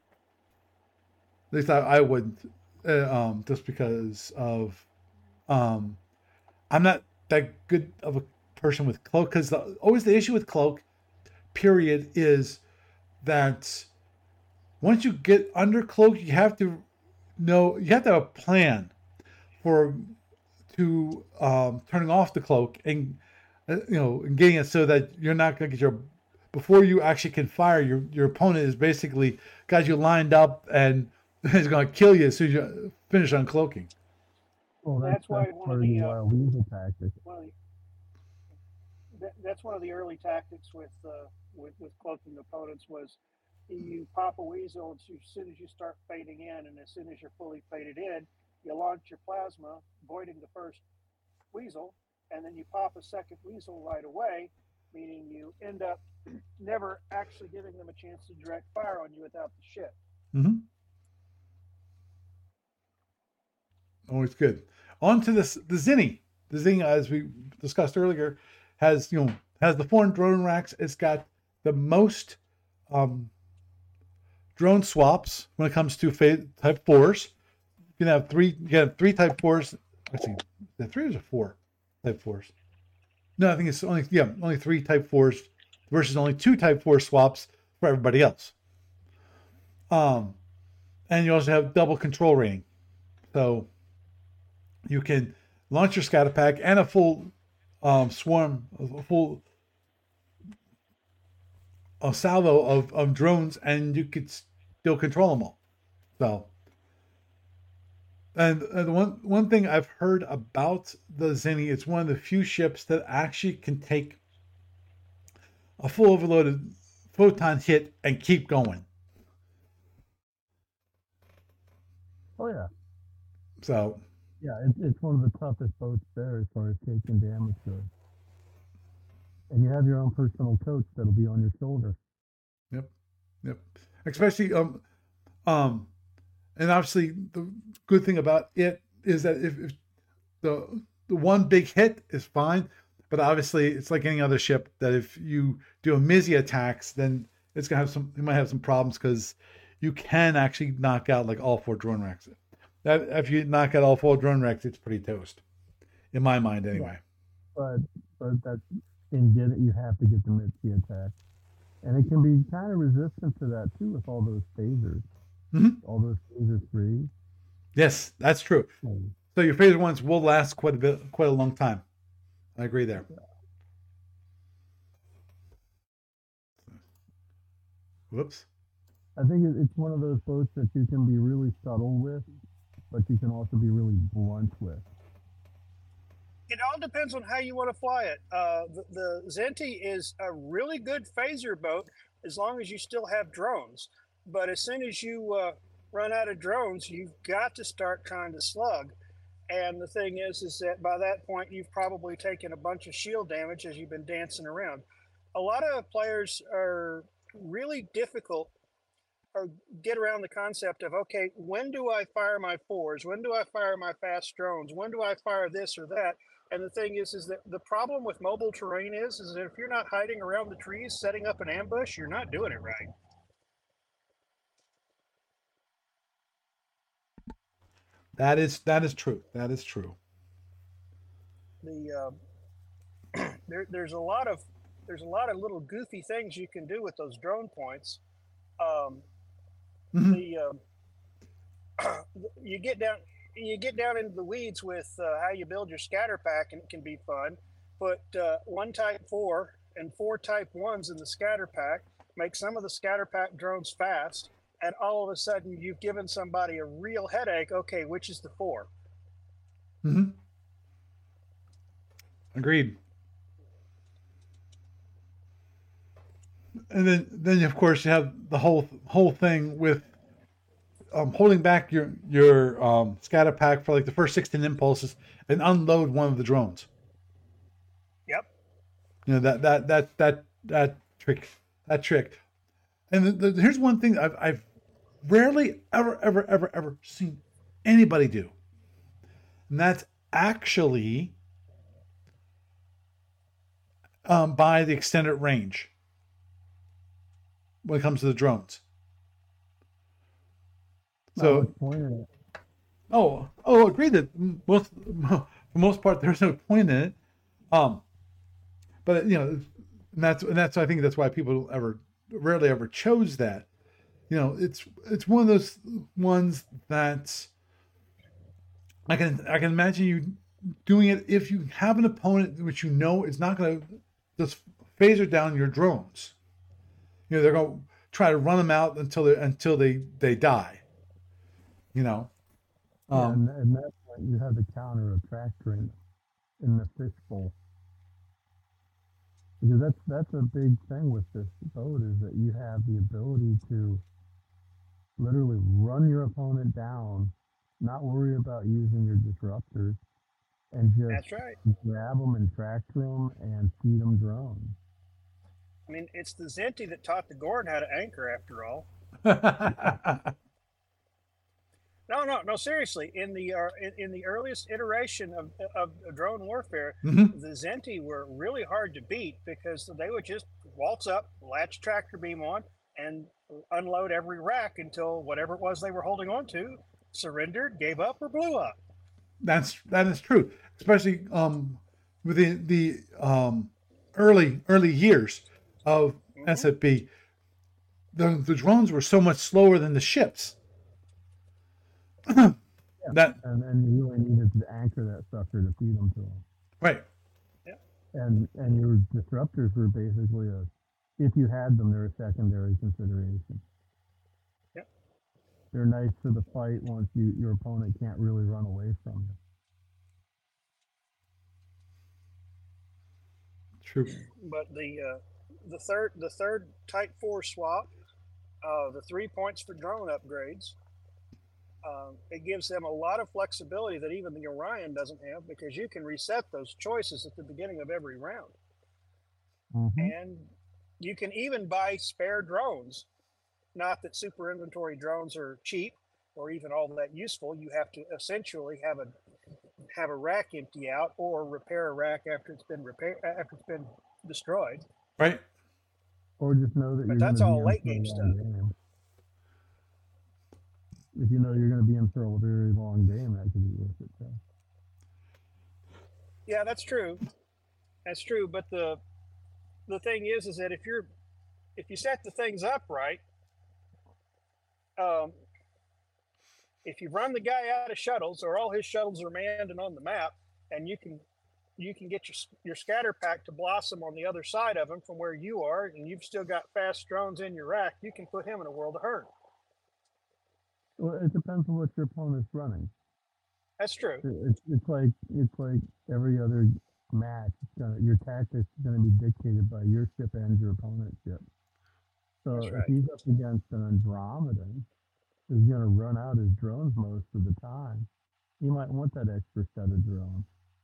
At least I wouldn't, just because of I'm not that good of a person with cloak. Because always the issue with cloak, period, is that once you get under cloak, you have to have a plan to turning off the cloak and and getting it so that you're not going to get before you actually can fire, your opponent is basically got you lined up and is going to kill you as soon as you finish uncloaking. Well, that's why one of the Wild Weasel tactics. That's one of the early tactics with cloaking opponents was you pop a weasel as soon as you start fading in, and as soon as you're fully faded in, you launch your plasma, voiding the first weasel, and then you pop a second weasel right away, meaning you end up never actually giving them a chance to direct fire on you without the ship. Mm-hmm. Always good. On to this, the Zinni. The Zinni, as we discussed earlier, has the 4 drone racks. It's got the most drone swaps when it comes to type 4s. You can have three. You can have 3 type 4s. Let's see, the 3 or 4 type 4s. No, I think it's only 3 type 4s versus only 2 type 4 swaps for everybody else. And you also have double control rating, so you can launch your scatter pack and a full swarm, a full salvo of drones, and you could still control them all. So, and the one thing I've heard about the Zinni, it's one of the few ships that actually can take a full overloaded photon hit and keep going. Oh yeah. So yeah, it's one of the toughest boats there as far as taking damage goes. And you have your own personal coach that'll be on your shoulder. Yep. Especially and obviously the good thing about it is that if the one big hit is fine, but obviously it's like any other ship that if you do a Mizzy attacks, then it's gonna have you might have some problems because you can actually knock out like all 4 drone racks. That if you knock out all 4 drone racks, it's pretty toast, in my mind anyway. But that's you have to get the Mitzi attack, and it can be kind of resistant to that too with all those phasers, all those phaser 3s. Yes, that's true. So your phaser 1s will last quite a long time. I agree there. Whoops. I think it's one of those boats that you can be really subtle with, but you can also be really blunt with. It all depends on how you want to fly it. The Zinti is a really good phaser boat as long as you still have drones. But as soon as you run out of drones, you've got to start trying to slug. And the thing is that by that point, you've probably taken a bunch of shield damage as you've been dancing around. A lot of players are really difficult or get around the concept of, okay, when do I fire my 4s? When do I fire my fast drones? When do I fire this or that? And the thing is that the problem with mobile terrain is that if you're not hiding around the trees, setting up an ambush, you're not doing it right. That is true. That is true. There's a lot of little goofy things you can do with those drone points. You get down into the weeds with how you build your scatter pack, and it can be fun. Put 1 type 4 and 4 type 1s in the scatter pack, make some of the scatter pack drones fast, and all of a sudden you've given somebody a real headache. Okay, which is the 4? Agreed. And then of course you have the whole thing with holding back your scatter pack for like the first 16 impulses and unload one of the drones. Yep. You know that trick. And here's one thing I've rarely ever seen anybody do, and that's actually by the extended range when it comes to the drones. So, agreed that for the most part there's no point in it. But and that's I think that's why people rarely ever chose that. It's one of those ones that I can imagine you doing it if you have an opponent which is not going to just phaser down your drones. They're going to try to run them out until they die. And that's why you have the counter attractor in the fishbowl, because that's a big thing with this boat, is that you have the ability to literally run your opponent down not worry about using your disruptors, and just That's right. grab them and track them and feed them drones. I mean, it's the Zenty that taught the Gorn how to anchor, after all. No. Seriously, in the earliest iteration of drone warfare, Mhm. the Zenty were really hard to beat because they would just waltz up, latch tractor beam on, and unload every rack until whatever it was they were holding on to surrendered, gave up, or blew up. That is true, especially within the early years of Hmm. SFB. The drones were so much slower than the ships. Yeah, That and you really needed to anchor that sucker to feed them to them. right, Yeah, And your disruptors were basically if you had them, they're a secondary consideration. yeah. They're nice for the fight once your opponent can't really run away from you. true. But the third Type 4 swap, the 3 points for drone upgrades. It gives them a lot of flexibility that even the Orion doesn't have because you can reset those choices at the beginning of every round. Mm-hmm. And you can even buy spare drones. Not that super inventory drones are cheap or even all that useful. You have to essentially have a rack empty out or repair a rack after it's been destroyed. Right. Or just know that But you're going that's to be all in late for a game long stuff. game. If you know you're going to be in for a very long game, that could be worth it too. Yeah, that's true. That's true. But the thing is that if you set the things up right, if you run the guy out of shuttles or all his shuttles are manned and on the map, and you can get your scatter pack to blossom on the other side of him from where you are, and you've still got fast drones in your rack, you can put him in a world of hurt. Well, it depends on what your opponent's running. That's true. It's like every other match. Your tactics is going to be dictated by your ship and your opponent's ship. So That's if right. he's up against an Andromedan who's going to run out his drones most of the time, he might want that extra set of drones.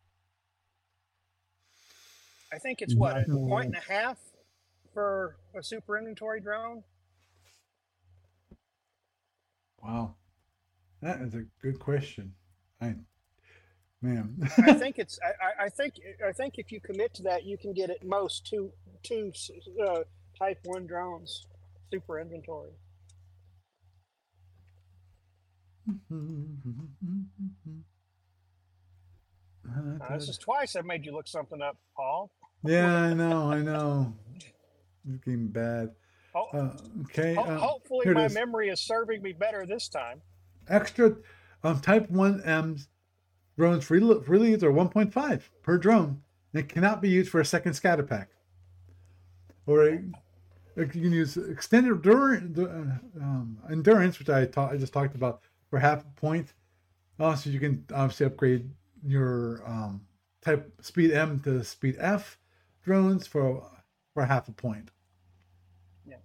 I think it's He's what, not a gonna point want- and a half for a super inventory drone. Wow, that is a good question. Man, I think it's. I think if you commit to that, you can get at most two Type 1 drones, super inventory. This is twice I've made you look something up, Paul. Yeah, I know. It's getting bad. Oh, Okay. hopefully here it my is. memory is serving me better this time. Extra Type 1M's drones free leads are 1.5 per drone. And it cannot be used for a second scatter pack. Or you can use extended endurance, which I just talked about, for half a point. Also, you can obviously upgrade your Type Speed M to Speed F drones for half a point. Yeah.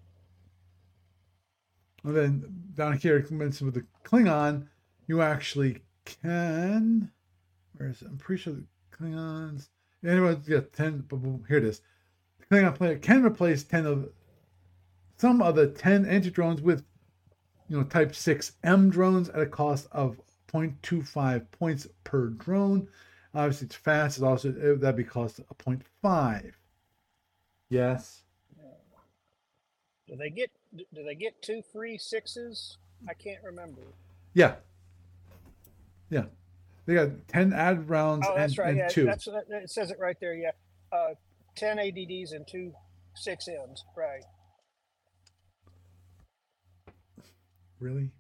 And then down here, it mentioned with the Klingon, you actually can. Where is it? I'm pretty sure the Klingons. Anyway, yeah, 10. Here it is. The Klingon player can replace 10 of some of the 10 anti-drones with, Type 6M drones at a cost of 0.25 points per drone. Obviously, it's fast. It's also that'd be cost of 0.5. Yes. Do they get 2 free 6s? I can't remember. Yeah. They got 10 add rounds that's right. and Yeah, 2. It says it right there. Yeah, 10 ADDs and 2 6Ms. Right. Really?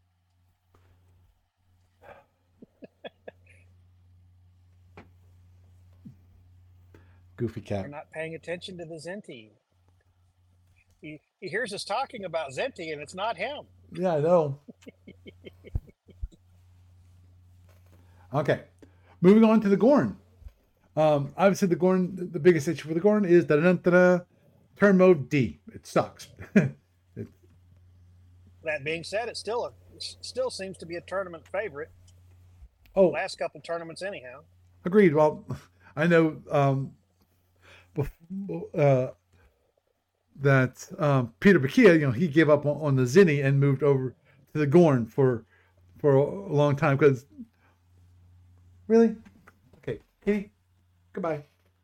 Goofy cat. You're not paying attention to the Zenty. He hears us talking about Zenty, and it's not him. Yeah, I know. Okay, moving on to the Gorn. Obviously, the Gorn, the biggest issue for the Gorn is turn mode D. It sucks. That being said, it still seems to be a tournament favorite. Oh, last couple tournaments anyhow. agreed. Well, I know that Peter Bakia, he gave up on the Zinni and moved over to the Gorn for a long time. Because really, okay, Katie, goodbye.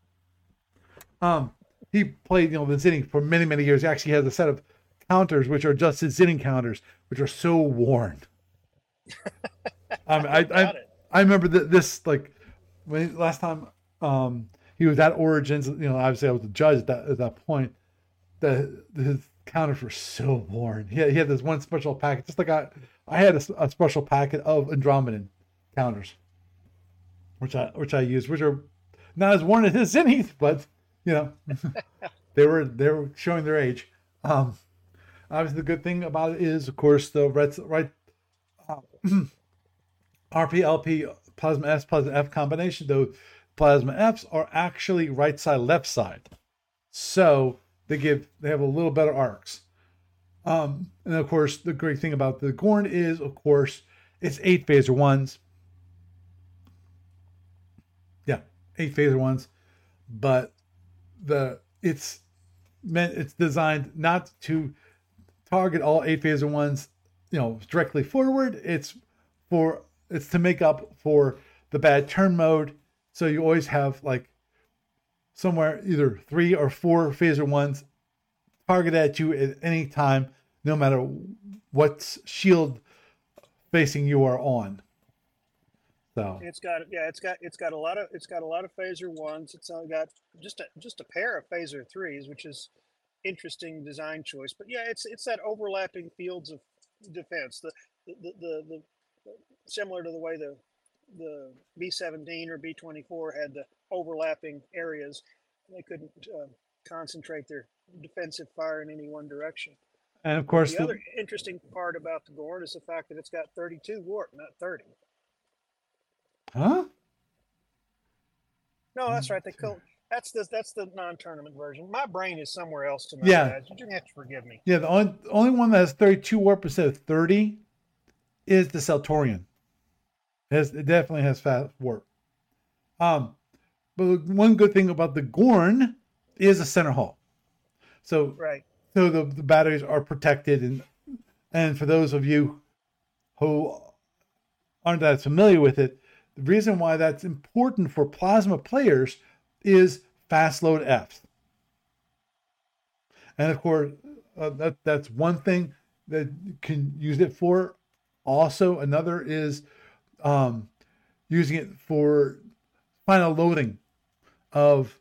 He played the Zinni for many years. He actually has a set of counters which are just his Zinni counters, which are so worn. I remember this like when last time he was at Origins. Obviously I was the judge at that point. His counters were so worn. He had this one special packet, just like I had a special packet of Andromedan counters, which I use, which are not as worn as his Zinnis, but they were showing their age. Obviously, the good thing about it is, of course, the right RP-LP Plasma S Plasma F combination. Though Plasma Fs are actually right side left side, so they have a little better arcs. And of course, the great thing about the Gorn is, of course, it's 8 phaser ones. Yeah, 8 phaser ones, but it's designed not to target all 8 phaser ones, directly forward. It's to make up for the bad turn mode. So you always have like somewhere either 3 or 4 phaser ones targeted at you at any time, no matter what shield facing you are on. So it's got a lot of phaser ones. It's only got just a pair of phaser threes, which is interesting design choice. But yeah, it's that overlapping fields of defense. The similar to the way the B-17 or B-24 had the overlapping areas. They couldn't concentrate their defensive fire in any one direction. And of course, the other interesting part about the Gorn is the fact that it's got 32 warp, not 30. Huh? No, that's right. That's the non-tournament version. My brain is somewhere else tonight, guys. You're gonna have to forgive me. Yeah, the only one that has 32 warp instead of 30 is the Seltorian. It definitely has fast warp. But one good thing about the Gorn is a center hull. So right. So the batteries are protected, and for those of you who aren't that familiar with it, the reason why that's important for plasma players is fast load Fs. And of course, that's one thing that you can use it for. Also, another is using it for final loading of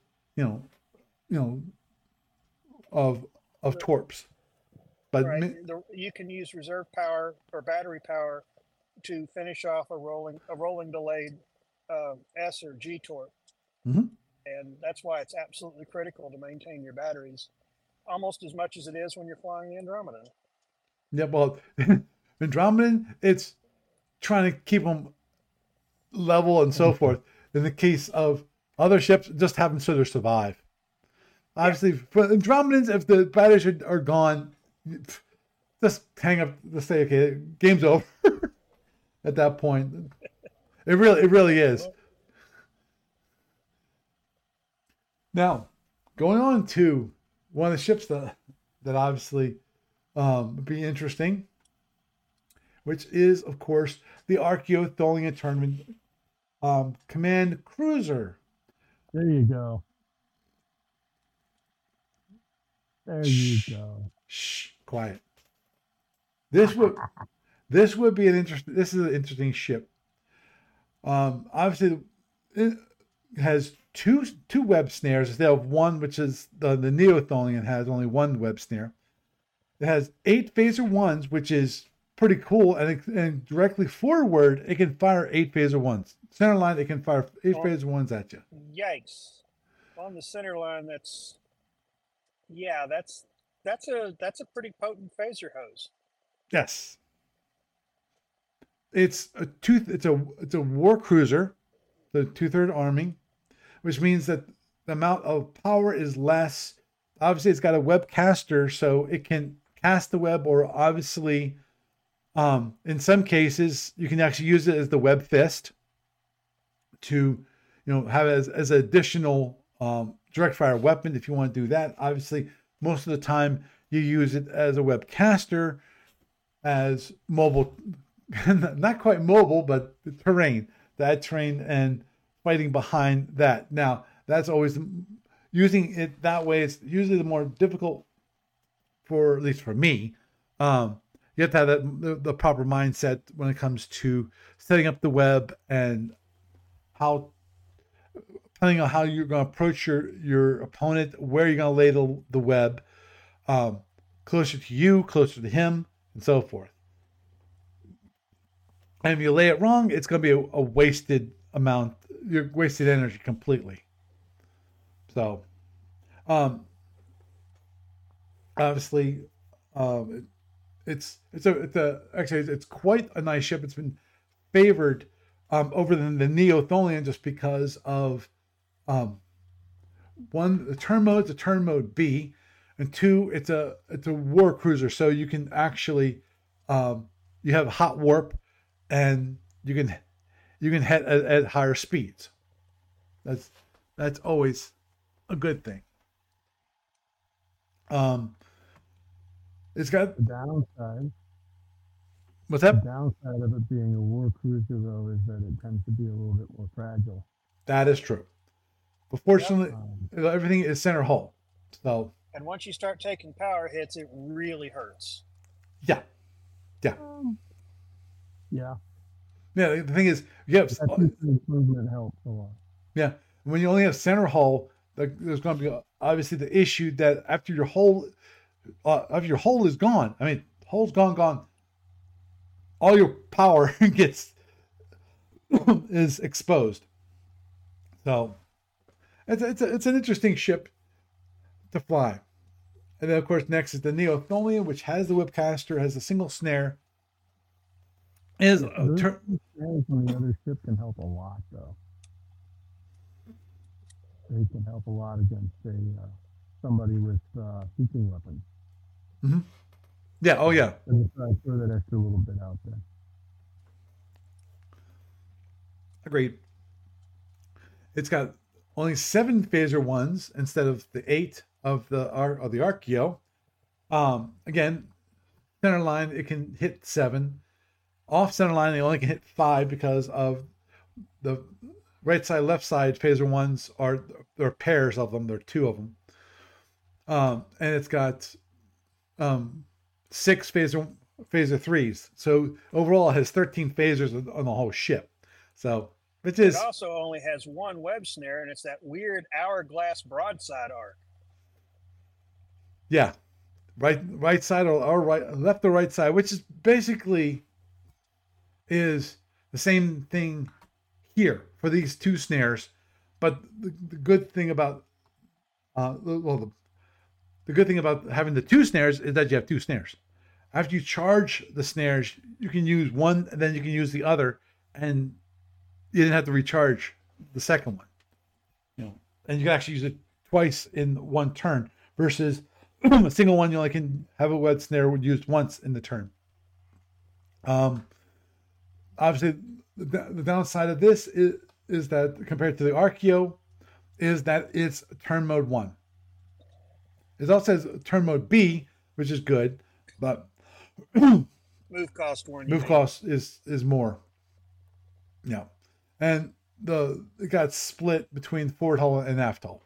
of torps. But right. You can use reserve power or battery power to finish off a rolling delayed S or G torp. Mm-hmm. And that's why it's absolutely critical to maintain your batteries almost as much as it is when you're flying the Andromedan. Yeah, well, Andromedan, it's trying to keep them level and so forth. In the case of other ships, just have them so they survive. Obviously, for Andromedans, if the batteries are gone, just hang up, just say, okay, game's over at that point. It really is. Now, going on to one of the ships that obviously would be interesting, which is, of course, the Archaeotholian Tournament Command Cruiser. There you go. There you go. Shh, quiet. This would be this is an interesting ship. Obviously, it has two web snares instead of one, which is the Neotholian has only one web snare. It has 8 phaser ones, which is pretty cool, and directly forward it can fire 8 phaser ones. Center line, it can fire 8 phaser ones at you. Yikes! On the center line, that's a pretty potent phaser hose. Yes. It's a war cruiser, the 2/3 arming, which means that the amount of power is less. Obviously, it's got a web caster, so it can cast the web, or obviously, in some cases, you can actually use it as the web fist. to, have as an additional direct fire weapon if you want to do that. Obviously, most of the time you use it as a webcaster, as mobile, not quite mobile, but the terrain, and fighting behind that. Now, that's always using it that way. It's usually the more difficult at least for me. You have to have the proper mindset when it comes to setting up the web and depending on how you're going to approach your opponent, where you're going to lay the web, closer to you, closer to him, and so forth. And if you lay it wrong, it's going to be a wasted amount. You're wasted energy completely. So, obviously, it's quite a nice ship. It's been favored over the Neo-Tholian just because of one, the turn mode. It's a turn mode B, and two, it's a war cruiser, so you can actually you have hot warp, and you can head at higher speeds. That's always a good thing. It's got the downside. What's that? The downside of it being a war cruiser, though, is that it tends to be a little bit more fragile. That is true. But fortunately, everything is center hull. So. And once you start taking power hits, it really hurts. Yeah. Yeah. Yeah. The thing is, improvement helps a lot. Yeah. When you only have center hull, there's going to be obviously the issue that after your hull is gone. I mean, hull's gone. All your power is exposed. So it's an interesting ship to fly. And then of course next is the Neo-Tholian, which has the whipcaster, has a single snare. Snares on the other ship can help a lot, though. They can help a lot against somebody with heating weapons. Mm-hmm. Yeah. Oh, yeah. So just throw that extra little bit out there. Agreed. It's got only 7 phaser ones instead of the 8 of the Archeo. Again, center line it can hit 7. Off center line they only can hit 5 because of the right side, left side phaser ones there are pairs of them. There are 2 of them. And it's got 6 phaser 3s. So overall, it has 13 phasers on the whole ship. So it also only has 1 web snare, and it's that weird hourglass broadside arc. Yeah, right side or right, left or right side, which is basically is the same thing here for these 2 snares. But the good thing about the good thing about having the 2 snares is that you have 2 snares. After you charge the snares, you can use one and then you can use the other, and you didn't have to recharge the second one. And you can actually use it twice in one turn versus a single one. You only can have a web snare used once in the turn. Obviously, the downside of this is that compared to the Archeo, is that it's turn mode 1. It also has turn mode B, which is good, but move cost is more. Yeah, and it got split between forward hull and aft hull.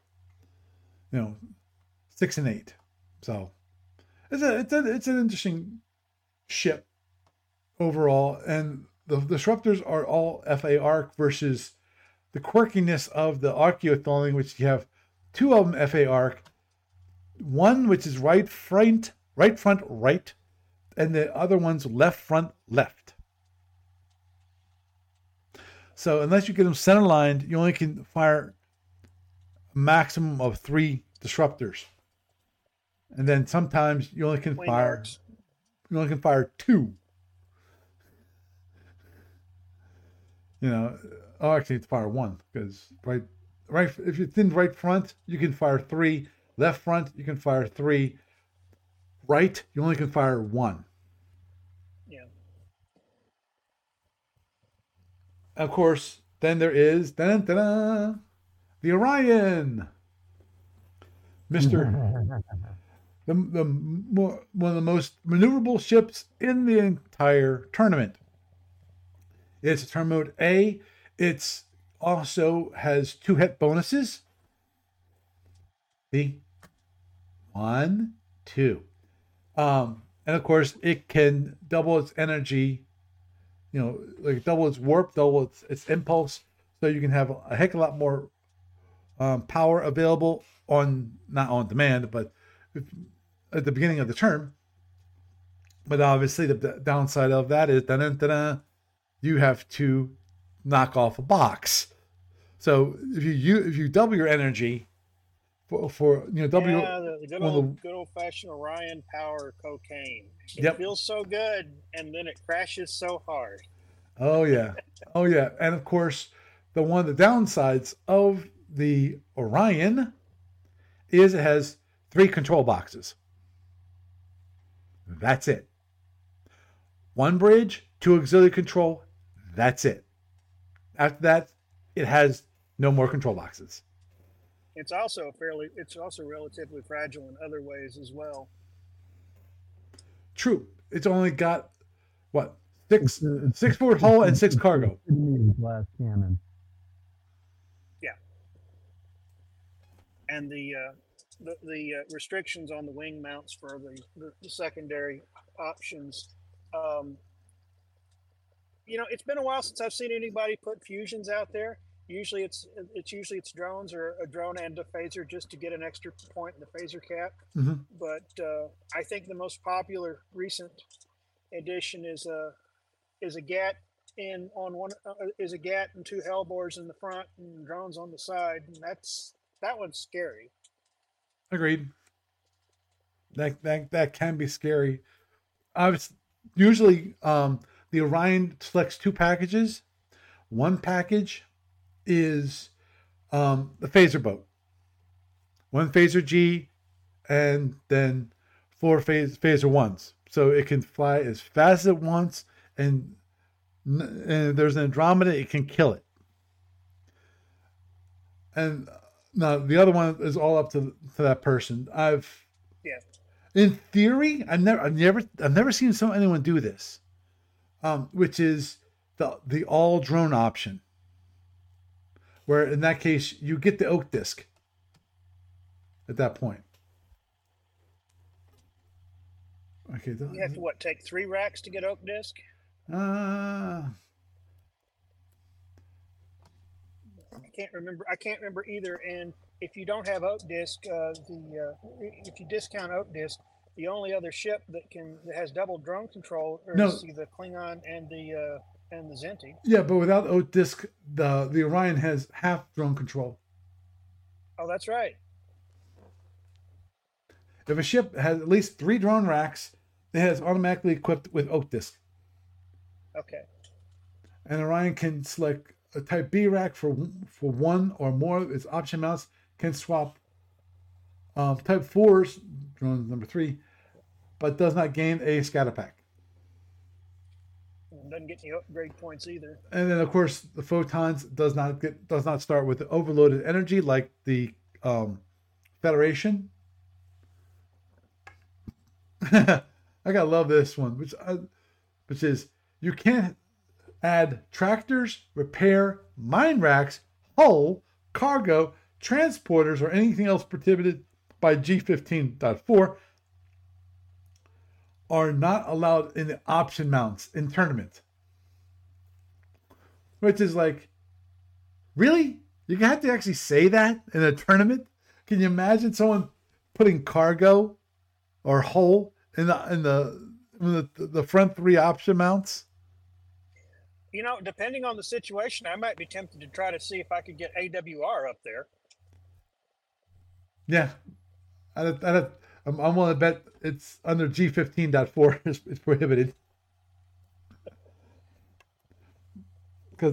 6 and 8. So it's an interesting ship overall, and the disruptors are all FA arc versus the quirkiness of the Archeo-Tholian, which you have 2 of them FA arc. One which is right front, and the other one's left front, left. So unless you get them center lined, you only can fire a maximum of 3 disruptors, and then sometimes you only can fire 2. Actually, it's fire 1 because right. If it's in right front, you can fire 3. Left front, you can fire 3. Right, you only can fire 1. Yeah. Of course, Then there is the Orion, Mister, one of the most maneuverable ships in the entire tournament. It's turn mode A. It's also has 2 hit bonuses. See, 1, 2. And of course, it can double its energy. Like double its warp, double its impulse, so you can have a heck of a lot more power available not on demand, but at the beginning of the turn. But obviously, the downside of that is you have to knock off a box. So if you double your energy for double the good old fashioned Orion power cocaine. It feels so good, and then it crashes so hard. Oh yeah, and of course, one of the downsides of the Orion is it has 3 control boxes. That's it. 1 bridge, 2 auxiliary control. That's it. After that, it has no more control boxes. It's also relatively fragile in other ways as well. True. It's only got what 6 forward hull and 6 cargo. Glass cannon. Yeah. And the restrictions on the wing mounts for the secondary options. It's been a while since I've seen anybody put fusions out there. Usually it's drones or a drone and a phaser just to get an extra point in the phaser cap. Mm-hmm. But I think the most popular recent addition is a GAT and 2 Hellbores in the front and drones on the side, and that one's scary. Agreed. That can be scary. Usually the Orion selects 2 packages. One package is the phaser boat. 1 phaser G, and then 4 phaser ones. So it can fly as fast as it wants, and there's an Andromeda, it can kill it. And now the other one is all up to that person. In theory, I've never seen anyone do this, which is the all drone option, where in that case you get the oak disc at that point. Okay, you have to take 3 racks to get oak disc? I can't remember either. And if you don't have oak disc, if you discount oak disc, the only other ship that has double drone control is the Klingon and the Zenti. Yeah, but without oak disc, the Orion has half drone control. Oh, that's right. If a ship has at least 3 drone racks, it is automatically equipped with oak disc. Okay. And Orion can select a Type B rack for 1 or more of its option mounts. Can swap Type 4's drone number 3, but does not gain a scatter pack. Doesn't get any upgrade points either. And then of course the Photons does not start with overloaded energy like the Federation. I gotta love this one, which is you can't add tractors, repair, mine racks, hull, cargo, transporters, or anything else prohibited by G15.4 are not allowed in the option mounts in tournament. Which is like, really? You have to actually say that in a tournament? Can you imagine someone putting cargo or hull in the front 3 option mounts? Depending on the situation, I might be tempted to try to see if I could get AWR up there. Yeah. I'm willing to bet it's under G15.4. It's prohibited. Because,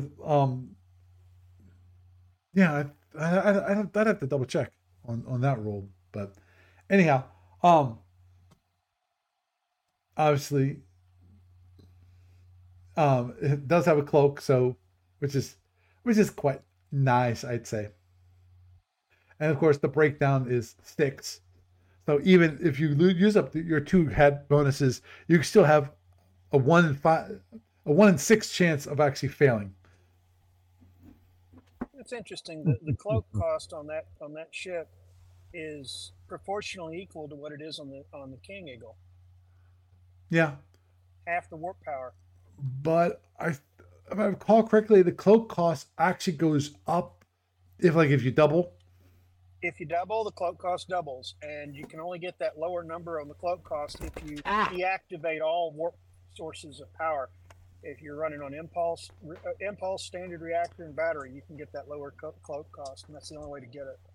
yeah, I'd have to double check on that rule. But anyhow, obviously, it does have a cloak, which is which is quite nice, I'd say. And of course, the breakdown is sticks. So even if you use up your 2 head bonuses, you still have a 1 in 6 chance of actually failing. It's interesting. The cloak cost on that ship is proportionally equal to what it is on the King Eagle. Yeah. Half the warp power. But if I recall correctly, the cloak cost actually goes up if you double. If you double, the cloak cost doubles, and you can only get that lower number on the cloak cost if you deactivate all warp sources of power. If you're running on impulse, standard reactor, and battery, you can get that lower cloak cost, and that's the only way to get it.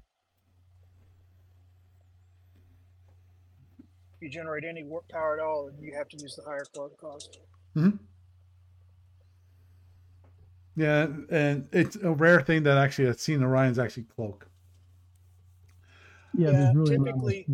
If you generate any warp power at all, you have to use the higher cloak cost. Mm-hmm. Yeah, and it's a rare thing that actually I've seen Orion's actually cloak. Yeah, there's really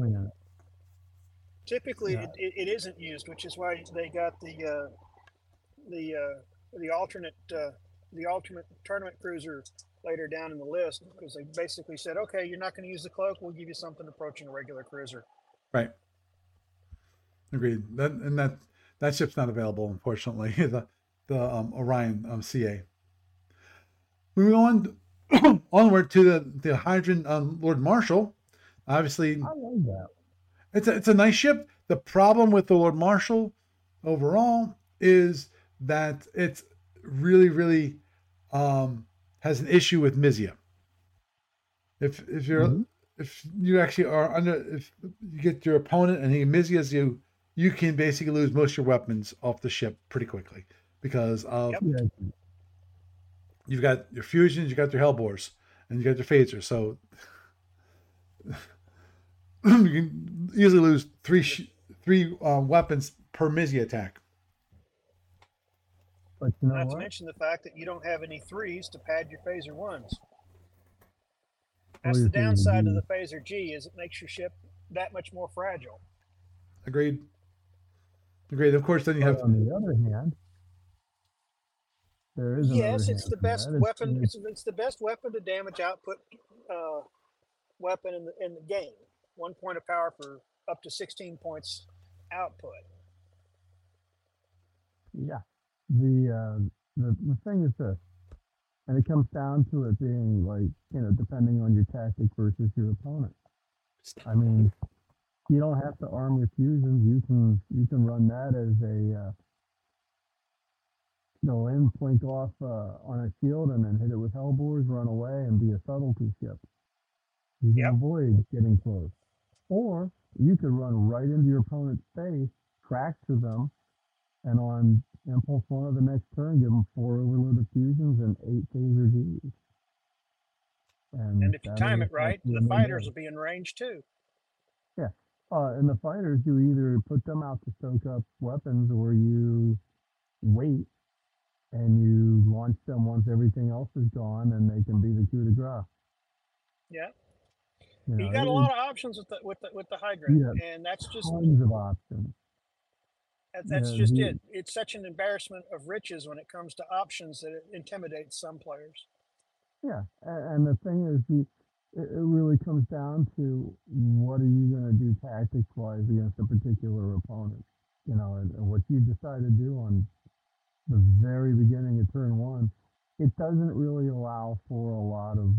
typically it isn't used, which is why they got the alternate tournament cruiser later down in the list, because they basically said, okay, you're not going to use the cloak, we'll give you something approaching a regular cruiser. Right. Agreed. That ship's not available, unfortunately. the Orion CA. Moving on onward to the Hydron Lord Marshal. Obviously, I love that. It's a nice ship. The problem with the Lord Marshal overall is that it's really, really has an issue with Mizia. If you actually are if you get your opponent and he Mizias you can basically lose most of your weapons off the ship pretty quickly because of you've got your fusions, you got your Hellbores, and you got your phasers. So you can easily lose three weapons per Mizia attack. But you know Not to mention the fact that you don't have any 3s to pad your phaser 1s. That's the downside of the phaser G, is it makes your ship that much more fragile. Agreed. Of course, then you have. On the other hand, there is. Yes, it's the best weapon. It's the best weapon to damage output weapon in the game. 1 point of power for up to 16 points output. Yeah, the thing is this, and it comes down to it being depending on your tactic versus your opponent. I mean, you don't have to arm your fusions. You can run that as a go in, blink off on a shield, and then hit it with Hellbores, run away, and be a subtlety ship. You can avoid getting close. Or you could run right into your opponent's face, fracture them, and on impulse 1 of the next turn, give them 4 overloaded fusions and 8 phaser Gs. And if you time it right, the fighters will be in range too. Yeah. And the fighters, you either put them out to soak up weapons, or you wait and you launch them once everything else is gone, and they can be the coup de grace. Yeah. You got a lot of options with the Hydra, and that's just tons of options. That's just it. It's such an embarrassment of riches when it comes to options that it intimidates some players. Yeah, and the thing is, it really comes down to what are you going to do tactics-wise against a particular opponent, and what you decide to do on the very beginning of turn 1. It doesn't really allow for a lot of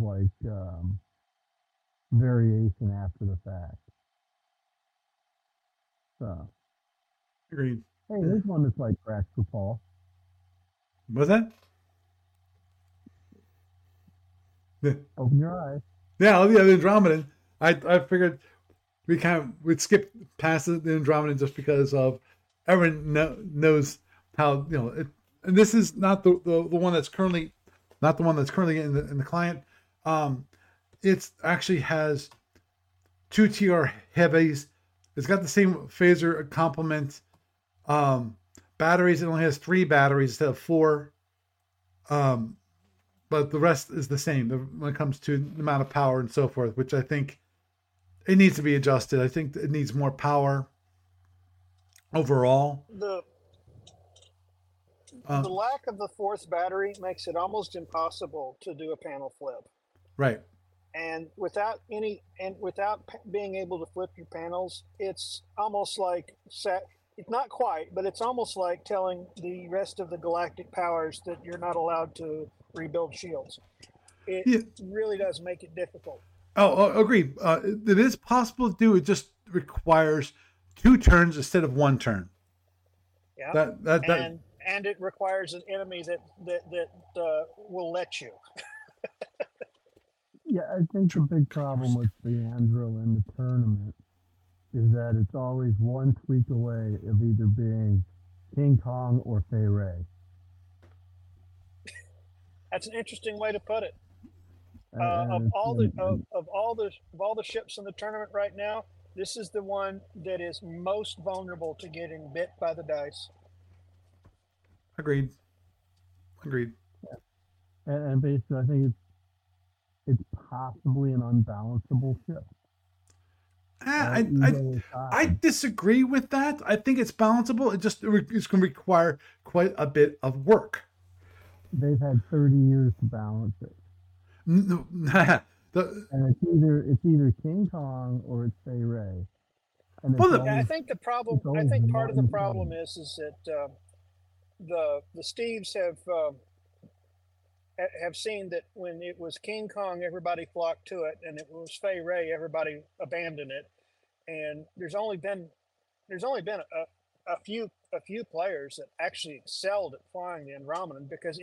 variation after the fact. So, agreed. Hey, there's one that's like cracks for Paul. What's that? Open your eyes. Yeah, the Andromedan. I figured we'd skip past the Andromedan just because of everyone knows how and this is not the one that's currently in the client. It actually has 2 TR heavies. It's got the same phaser complement. Batteries, it only has 3 batteries instead of 4. But the rest is the same when it comes to the amount of power and so forth, which I think it needs to be adjusted. I think it needs more power overall. the lack of the fourth battery makes it almost impossible to do a panel flip. Right. And without being able to flip your panels, it's almost like it's not quite, but it's almost like telling the rest of the galactic powers that you're not allowed to rebuild shields. It really does make it difficult. Agreed. It is possible to do. It just requires 2 turns instead of 1 turn. Yeah. And it requires an enemy that will let you. Yeah, I think the big problem with Leandro in the tournament is that it's always one tweak away of either being King Kong or Fay Ray. That's an interesting way to put it. Of all the ships in the tournament right now, this is the one that is most vulnerable to getting bit by the dice. Agreed. Yeah. And basically, I think it's possibly an unbalanceable ship. I disagree with that. I think it's balanceable. It's going to require quite a bit of work. They've had 30 years to balance it. And it's either King Kong or it's Fay Ray. I think the problem. I think part of the problem is that the Steves have seen that when it was King Kong, everybody flocked to it, and it was Fay Ray, everybody abandoned it. And there's only been a few players that actually excelled at flying the Andromedan, because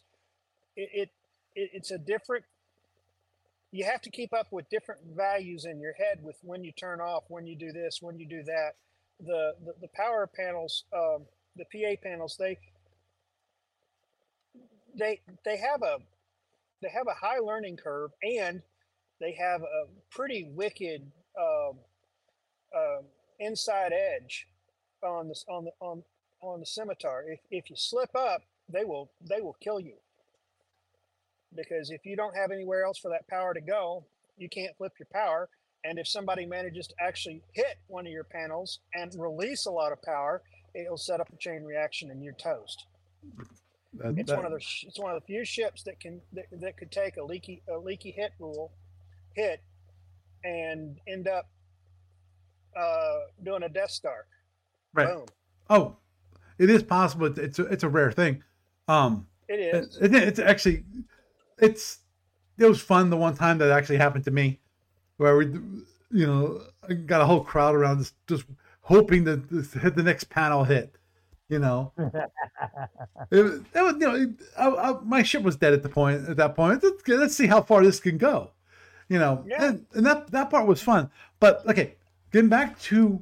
it's a different. You have to keep up with different values in your head with when you turn off, when you do this, when you do that. The power panels, the PA panels, they have a high learning curve, and they have a pretty wicked inside edge on the scimitar. If you slip up, they will kill you, because if you don't have anywhere else for that power to go, you can't flip your power. And if somebody manages to actually hit one of your panels and release a lot of power, it'll set up a chain reaction and you're toast. It's one of the few ships that could take a leaky hit and end up doing a Death Star. Right. Boom. Oh, it is possible. It's a rare thing. It is. It's actually it was fun the one time that actually happened to me, where I got a whole crowd around just hoping to hit the next panel hit. My ship was dead at that point. Let's see how far this can go, Yeah. and that part was fun. But okay, getting back to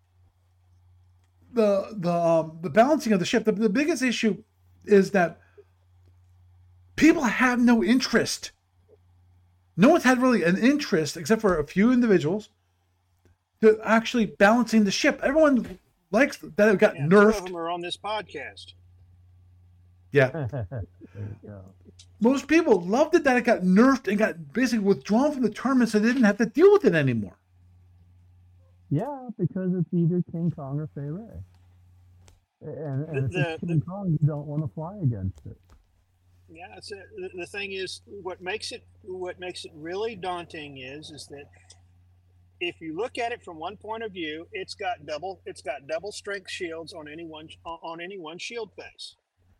the balancing of the ship, the biggest issue is that people have no interest. No one's had really an interest, except for a few individuals, to actually balancing the ship. Everyone likes that it got nerfed. 2 of them are on this podcast. Yeah. Most people loved it that it got nerfed and got basically withdrawn from the tournament, so they didn't have to deal with it anymore. Yeah, because it's either King Kong or Fay Ray. And if it's King Kong, you don't want to fly against it. Yeah, the thing is, what makes it really daunting is that if you look at it from one point of view, it's got double strength shields on any one shield face.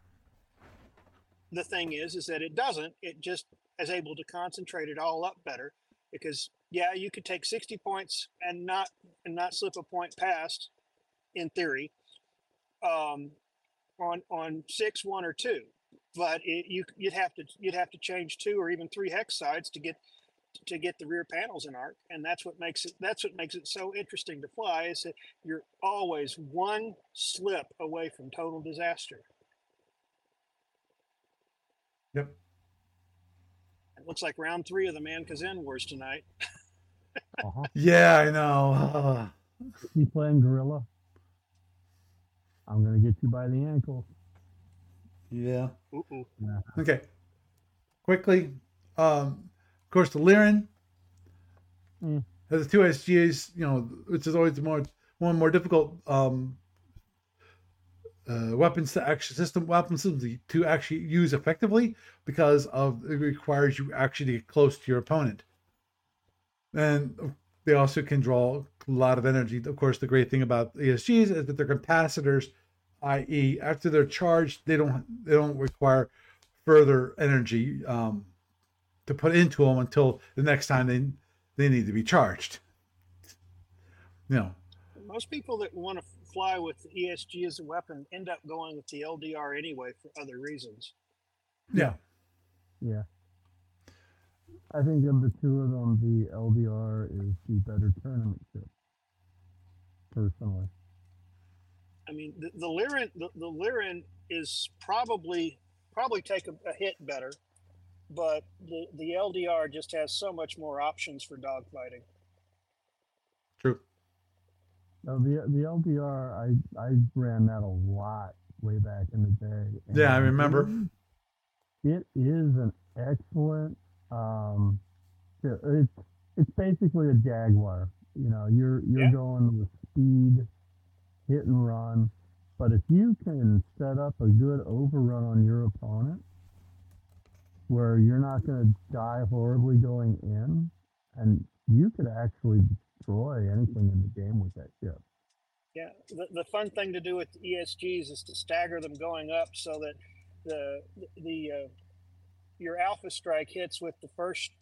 The thing is that it doesn't. It just is able to concentrate it all up better, because you could take 60 points and not slip a point past, in theory, on 6, 1, or 2. But you'd have to change 2 or even 3 hex sides to get the rear panels in arc, and that's what makes it so interesting to fly, is that you're always one slip away from total disaster. Yep. It looks like round 3 of the Man Kazin Wars tonight. Yeah, I know. You playing Gorilla? I'm gonna get you by the ankle. Yeah. Ooh. Yeah. Okay. Quickly, of course, the Lyran has the 2 SGAs, which is always one more difficult weapons to actually weapon systems to actually use effectively because of it requires you actually to get close to your opponent. And they also can draw a lot of energy. Of course, the great thing about ESGs is that they're capacitors, i.e., after they're charged, they don't require further energy to put into them until the next time they need to be charged. You know, most people that want to fly with ESG as a weapon end up going with the LDR anyway for other reasons. Yeah. Yeah. I think of the two of them, the LDR is the better tournament ship, personally. I mean, the Lyran is probably take a hit better, but the LDR just has so much more options for dogfighting. True. Now, the LDR, I ran that a lot way back in the day. Yeah, I remember. It is an excellent. It's basically a Jaguar. You know, you're going with speed, hit and run. But if you can set up a good overrun on your opponent, where you're not going to die horribly going in, and you could actually destroy anything in the game with that ship. Yeah, the fun thing to do with ESGs is to stagger them going up so that your alpha strike hits with the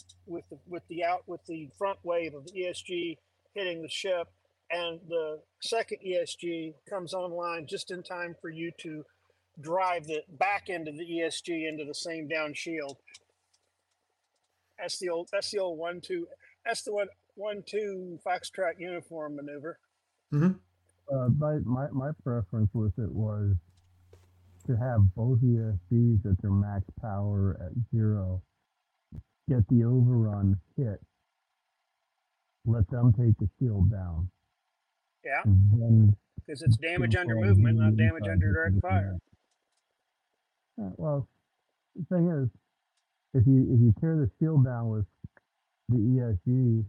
front wave of the ESG hitting the ship, and the second ESG comes online just in time for you to drive the back end of the ESG into the same down shield. That's the old 1-2. That's the 1-2 Foxtrot uniform maneuver. Mm-hmm. My preference with it was to have both ESGs at their max power at 0, get the overrun hit, let them take the shield down. Yeah, because it's damage under movement, not damage under direct fire. Yeah, well, the thing is, if you tear the shield down with the ESG,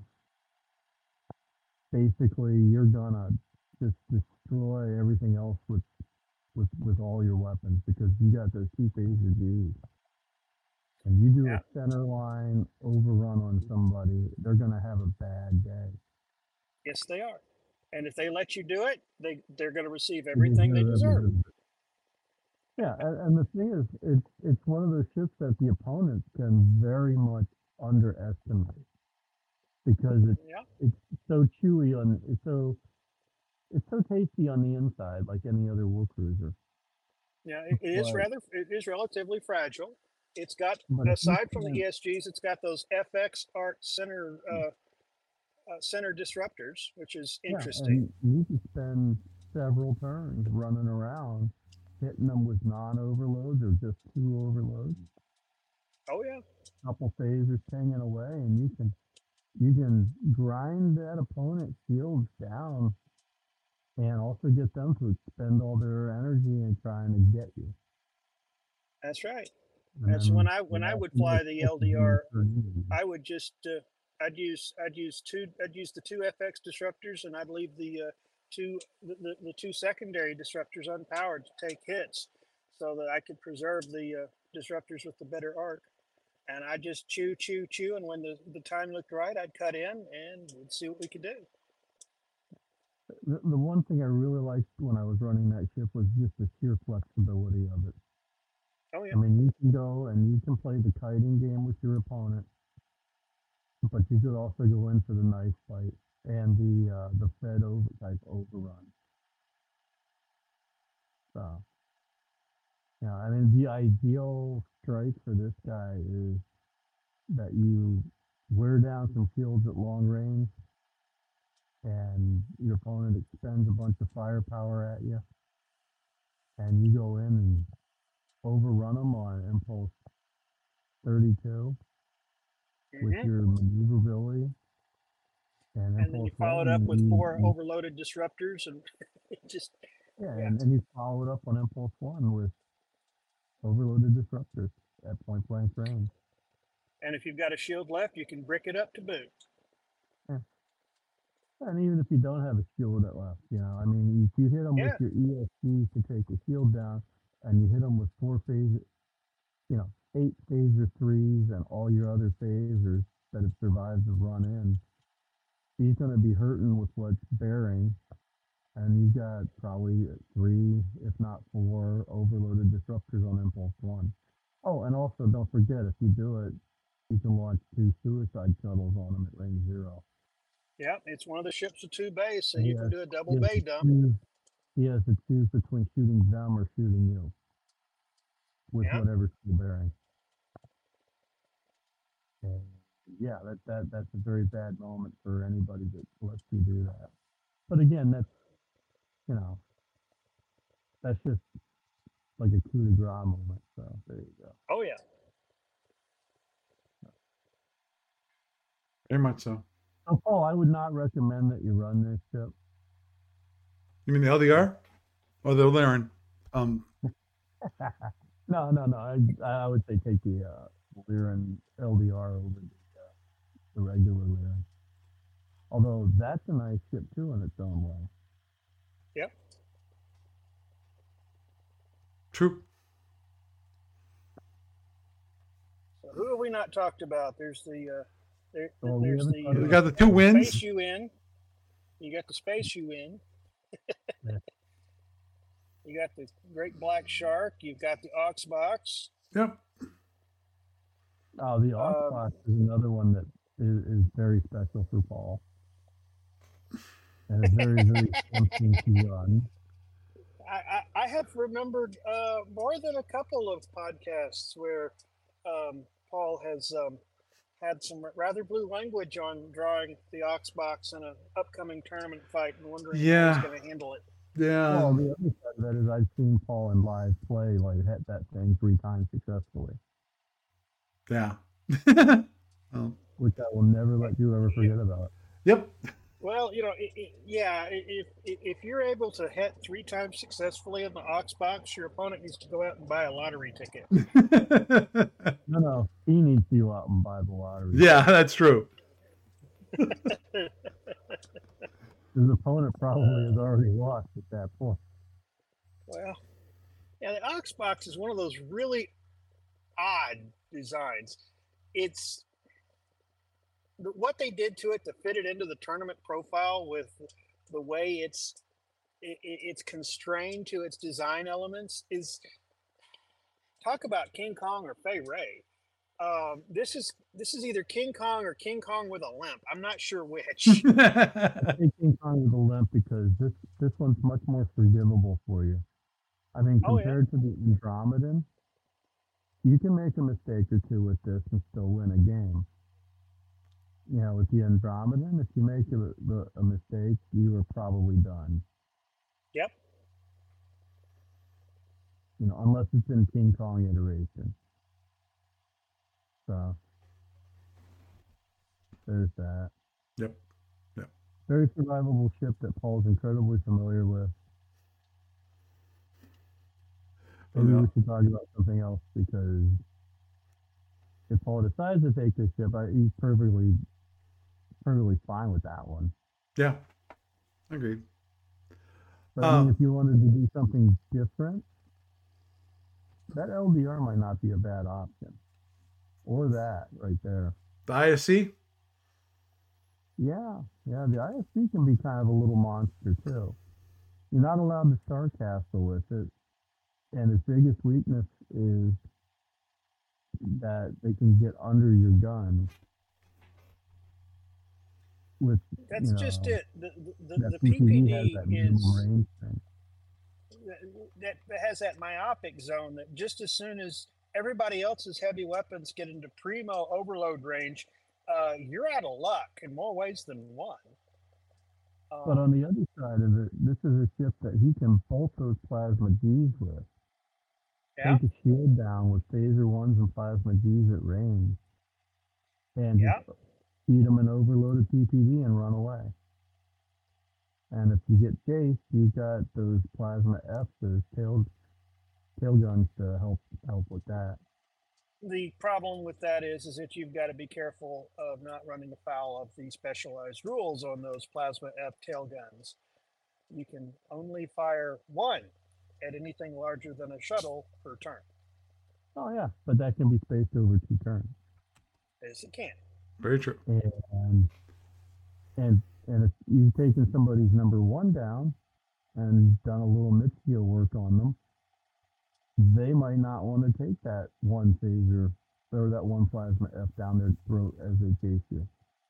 basically you're gonna just destroy everything else with all your weapons, because you got those 2 phaser Gs. And you do a center line overrun on somebody, they're gonna have a bad day. Yes, they are. And if they let you do it, they're going to receive everything they deserve. Yeah, and the thing is, it's one of those ships that the opponents can very much underestimate, because it's so chewy it's so tasty on the inside, like any other war cruiser. Yeah, it is relatively fragile. It's got, aside from the ESGs, it's got those FX Arc center disruptors, which is interesting. And you can spend several turns running around, hitting them with non-overloads or just 2 overloads. Oh yeah. A couple phasers pinging away, and you can grind that opponent's shields down, and also get them to expend all their energy in trying to get you. That's right. That's when I would fly the LDR, I would just I'd use the 2 FX disruptors, and I'd leave the 2 secondary disruptors unpowered to take hits, so that I could preserve the disruptors with the better arc. And I just chew, and when the time looked right, I'd cut in and we'd see what we could do. The one thing I really liked when I was running that ship was just the sheer flexibility of it. Oh yeah. I mean, you can go and you can play the kiting game with your opponent, but you could also go in for the knife fight and the Fed over type overrun. So, yeah, I mean, the ideal strike for this guy is that you wear down some shields at long range, and your opponent expends a bunch of firepower at you, and you go in and overrun them on impulse 32 with your maneuverability. And then you follow it up with 4 overloaded disruptors, and it just... And you follow it up on impulse 1 with overloaded disruptors at point blank range. And if you've got a shield left, you can brick it up to boot. Yeah. And even if you don't have a shield at left, I mean, if you hit them with Yeah, your ESC to take the shield down, and you hit them with four phase, 8 phaser threes and all your other phasers that have survived the run in, he's going to be hurting with what's bearing, and you've got probably three, if not four, overloaded disruptors on impulse one. Oh, and also don't forget, if you do it, you can launch 2 suicide shuttles on them at range 0. yeah. It's one of the ships with 2 bays, so And you can do a double bay dump. he has to choose between shooting them or shooting you with Yeah. whatever's still bearing. And yeah, that's a very bad moment for anybody that lets you do that. But again, you know that's just like a coup de grace moment. So there you go. Oh yeah. Very much so. So Paul, I would not recommend that you run this ship. You mean the LDR or the Laren? No. I would say take the Lyran LDR over the regular Lyran. Although that's a nice ship too in its own way. Yep. True. So who have we not talked about? There's the We We got the 2 wins. Space UN. You got the Space UN. Yeah. You got the Great Black Shark. You've got the Oxbox. Yep. Oh, the Oxbox is another one that is very special for Paul. And it's very, very tempting to run. I have remembered more than a couple of podcasts where Paul has had some rather blue language on drawing the Oxbox in an upcoming tournament fight and wondering how he's going to handle it. Yeah. Well, the other side of that is I've seen Paul in live play hit that thing 3 times successfully. Yeah. Which I will never let you ever forget about. Yep. Well, if you're able to hit 3 times successfully in the Oxbox, your opponent needs to go out and buy a lottery ticket. No, he needs to go out and buy the lottery. Yeah, that's true. His opponent probably has already lost at that point. Well, yeah, the Oxbox is one of those really odd designs. It's what they did to it to fit it into the tournament profile with the way it's constrained to its design elements is talk about King Kong or Fay Ray. This is either King Kong or King Kong with a limp. I'm not sure which. I think King Kong with a limp because this one's much more forgivable for you. I mean, compared to the Andromedan, you can make a mistake or two with this and still win a game. With the Andromedan, if you make a mistake, you are probably done. Yep. Unless it's in King Kong iteration. So there's that. Yep. Very survivable ship that Paul's incredibly familiar with. Maybe we should talk about something else because if Paul decides to take this ship, he's perfectly fine with that one. Yeah. Agreed. But I mean, if you wanted to do something different, that LDR might not be a bad option. Or that right there. The ISC? Yeah, the ISC can be kind of a little monster too. You're not allowed to star castle with it, and its biggest weakness is that they can get under your gun. That's just it. The PPD has PPD that minimum range thing. That has that myopic zone that just as soon as everybody else's heavy weapons get into primo overload range, you're out of luck in more ways than one. But on the other side of it, this is a ship that he can bolt those plasma Gs with. Yeah. Take a shield down with phaser 1s and plasma Gs at range. And just feed them an overloaded PPD and run away. And if you get chased, you've got those plasma Fs, those tail guns to help with that. The problem with that is that you've got to be careful of not running afoul of the specialized rules on those Plasma F tail guns. You can only fire one at anything larger than a shuttle per turn, Oh yeah, but that can be spaced over 2 turns. as it can. Very true. And if you've taken somebody's number one down and done a little mid-skill work on them, they might not want to take that one phaser or that one plasma F down their throat as they chase you.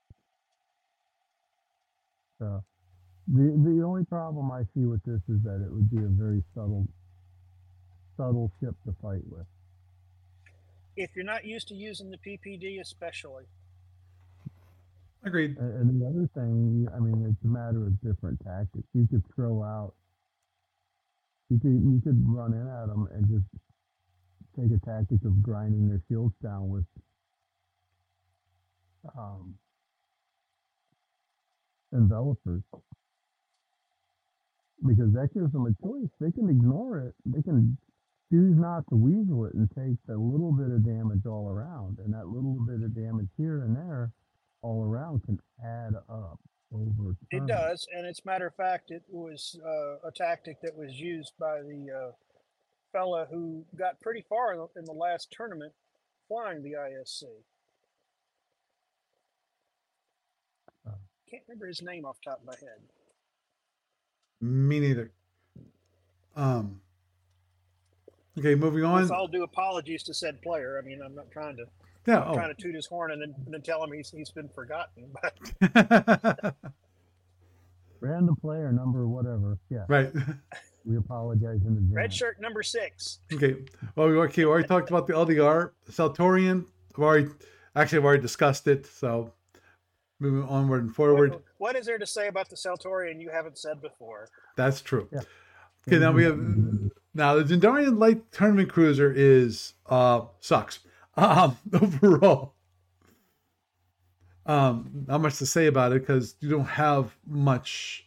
So the only problem I see with this is that it would be a very subtle ship to fight with. If you're not used to using the PPD, especially. Agreed. And the other thing, I mean, it's a matter of different tactics. You could throw out, you could run in at them and just take a tactic of grinding their shields down with envelopers, because that gives them a choice. They can ignore it. They can choose not to weasel it and take a little bit of damage all around, and that little bit of damage here and there all around can add up over time. It does, and as a matter of fact, it was a tactic that was used by the fella who got pretty far in the last tournament flying the ISC. Can't remember his name off the top of my head. Me neither. Okay, moving on. With all due apologies to said player. I mean, I'm not trying to trying to toot his horn and then tell him he's been forgotten. But random player number whatever. Yeah. Right. We apologize in advance. Red shirt number 6. Okay. Well, we already talked about the LDR, Saltorian. I've already discussed it. So moving onward and forward. What is there to say about the Saltorian you haven't said before? That's true. Yeah. Okay, now the Gendarian Light Tournament Cruiser is sucks overall. Not much to say about it because you don't have much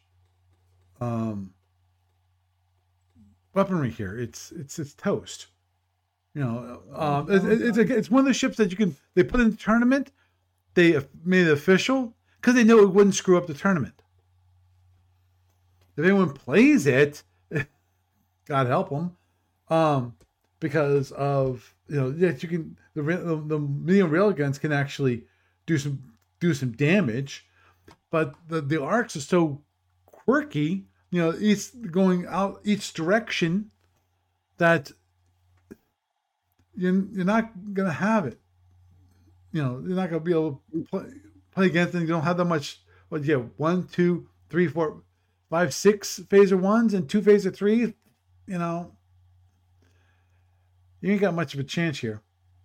weaponry here. It's toast. You know, it's one of the ships that they put in the tournament. They made it official because they know it wouldn't screw up the tournament. If anyone plays it, God help them, because of that you can the medium railguns can actually do some damage, but the arcs are so quirky. It's going out each direction that you're not gonna have it. You're not gonna be able to play against them. You don't have that much. 1, 2, 3, 4, 5, 6 phaser 1s and 2 phaser 3s. You ain't got much of a chance here.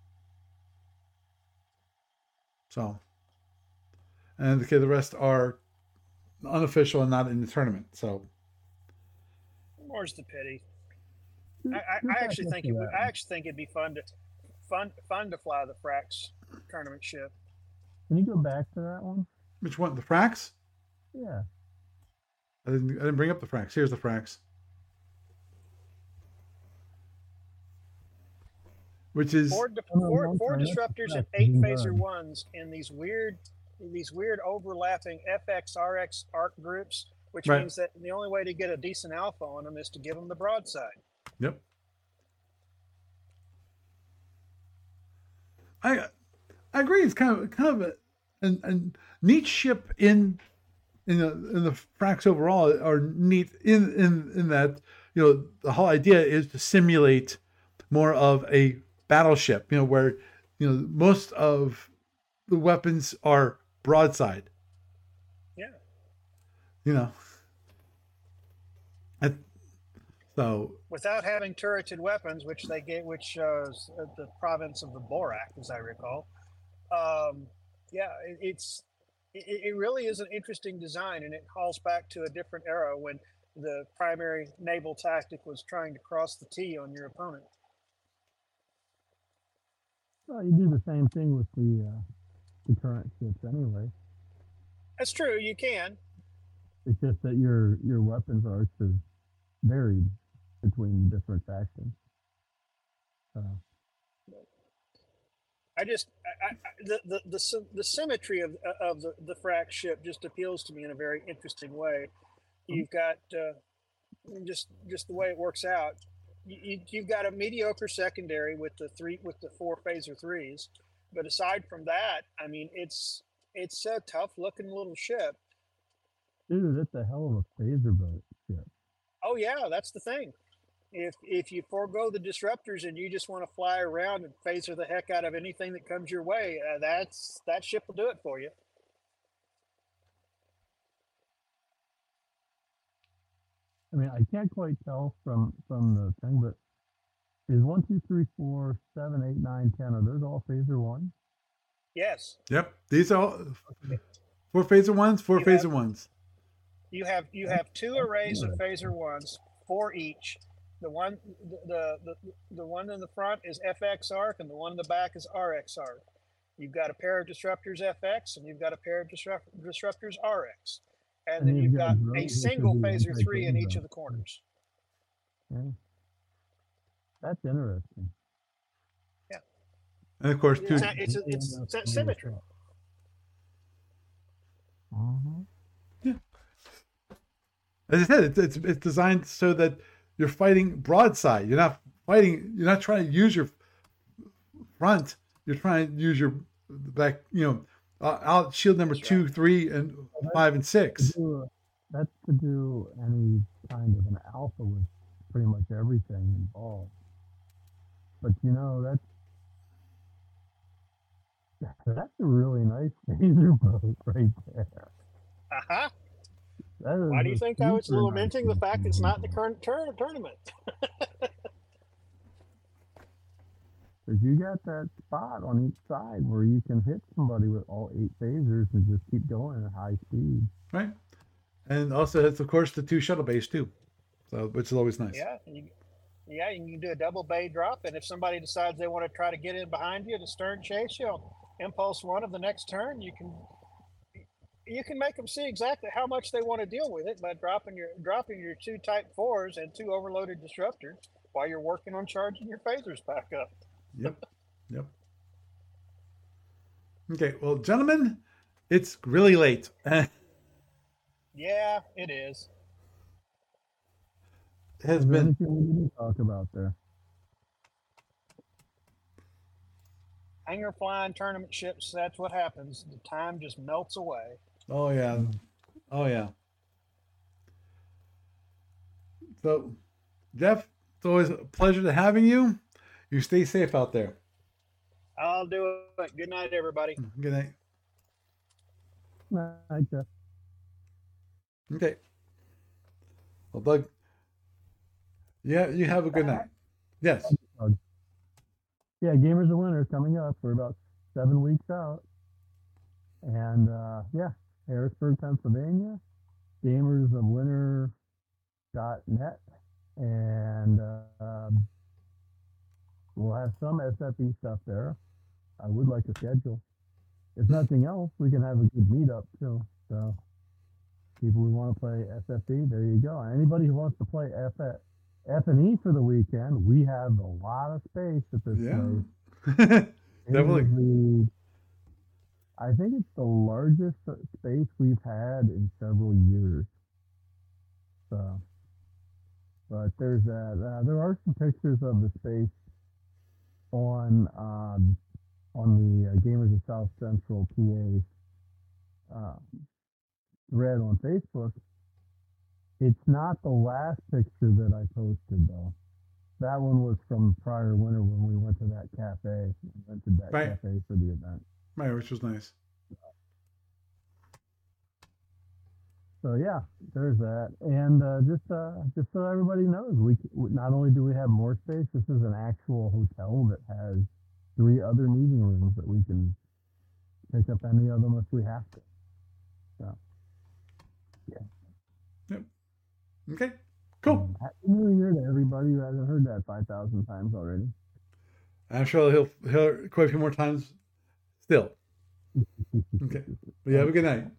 So, and the rest are unofficial and not in the tournament. So, More's the pity. I actually think it'd be fun to fly the Frax tournament ship. Can you go back to that one? Which one? The Frax? Yeah. I didn't bring up the Frax. Here's the Frax. Which is 4 disruptors and 8 phaser 1s in these weird overlapping FX-RX arc groups, which means that the only way to get a decent alpha on them is to give them the broadside. Yep. I agree. It's kind of a neat ship in the Frax overall are neat in that the whole idea is to simulate more of a battleship, where most of the weapons are broadside. Yeah. So without having turreted weapons, which is the province of the Borak, as I recall. It really is an interesting design, and it calls back to a different era when the primary naval tactic was trying to cross the T on your opponent. Well, you do the same thing with the current ships anyway. That's true. You can. It's just that your weapons are varied between different factions. The symmetry of the frac ship just appeals to me in a very interesting way. You've got just the way it works out. You've got a mediocre secondary with the 4 phaser threes, but aside from that, I mean, it's a tough looking little ship. Dude, that's a hell of a phaser boat ship. Oh yeah, that's the thing. If you forego the disruptors and you just want to fly around and phaser the heck out of anything that comes your way, that ship will do it for you. I mean, I can't quite tell from the thing, but is 1, 2, 3, 4, 7, 8, 9, 10? Are those all phaser one? Yes. Yep. These are all 4 phaser ones, 4 phaser ones. You have 2 arrays of phaser ones, 4 each. The one in the front is FX arc, and the one in the back is RX arc. You've got a pair of disruptors FX, and you've got a pair of disruptors RX, and then you've got a single phaser 3 in each of the corners. Yeah. That's interesting. Yeah. And of course, it's that symmetry. Uh-huh. As I said, it's designed so that you're fighting broadside. You're not trying to use your front. You're trying to use your back, out shield number 2, 3, and 5, and 6. That's to do any kind of an alpha with pretty much everything involved. But that's a really nice phaser boat right there. Uh-huh. Why do you think I was lamenting the fact it's not in the current tournament? Because you got that spot on each side where you can hit somebody with all 8 phasers and just keep going at high speed. Right. And also it's, of course, the 2 shuttle bays, too. So, which is always nice. Yeah. You can do a double bay drop, and if somebody decides they want to try to get in behind you to stern chase you on impulse 1 of the next turn, you can make them see exactly how much they want to deal with it by dropping your 2 Type 4s and 2 overloaded disruptors while you're working on charging your phasers back up. Yep. Okay, well, gentlemen, it's really late. Yeah, it is. It has been. Anything we didn't talk about there? Hanger flying tournament ships, that's what happens. The time just melts away. Oh, yeah. So, Jeff, it's always a pleasure to having you. You stay safe out there. I'll do it. Good night, everybody. Good night. Night, Jeff. Okay. Well, Doug, yeah, you have a good night. Yes. Yeah, Gamers of Winter coming up. We're about 7 weeks out. And Harrisburg, Pennsylvania, gamersofwinter.net. And we'll have some SFE stuff there. I would like to schedule. If nothing else, we can have a good meetup too. So people who want to play SFE, there you go. Anybody who wants to play F&E for the weekend, we have a lot of space at this place. Definitely. I think it's the largest space we've had in several years. So, but there's that. There are some pictures of the space on the Gamers of South Central PA thread on Facebook. It's not the last picture that I posted though. That one was from prior winter when we went to that cafe. We rented that cafe for the event. Right, which was nice. So yeah, there's that, and just so everybody knows, we not only do we have more space, this is an actual hotel that has 3 other meeting rooms that we can pick up any of them if we have to. So yeah. Yep. Okay. Cool. Happy New Year to everybody who hasn't heard that 5,000 times already. I'm sure he'll quite a few more times still. Okay. Well, you have a good night.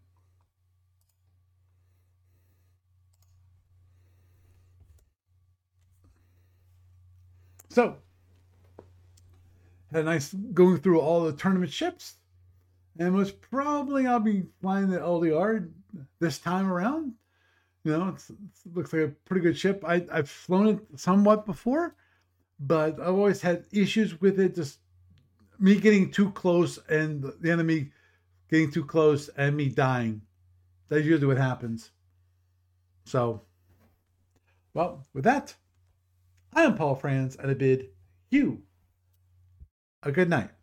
So, had a nice going through all the tournament ships, and most probably I'll be flying the LDR this time around. You know, it looks like a pretty good ship. I've flown it somewhat before, but I've always had issues with it. Just me getting too close and the enemy getting too close and me dying. That's usually what happens. So, well, with that, I am Paul Franz, and I bid you a good night.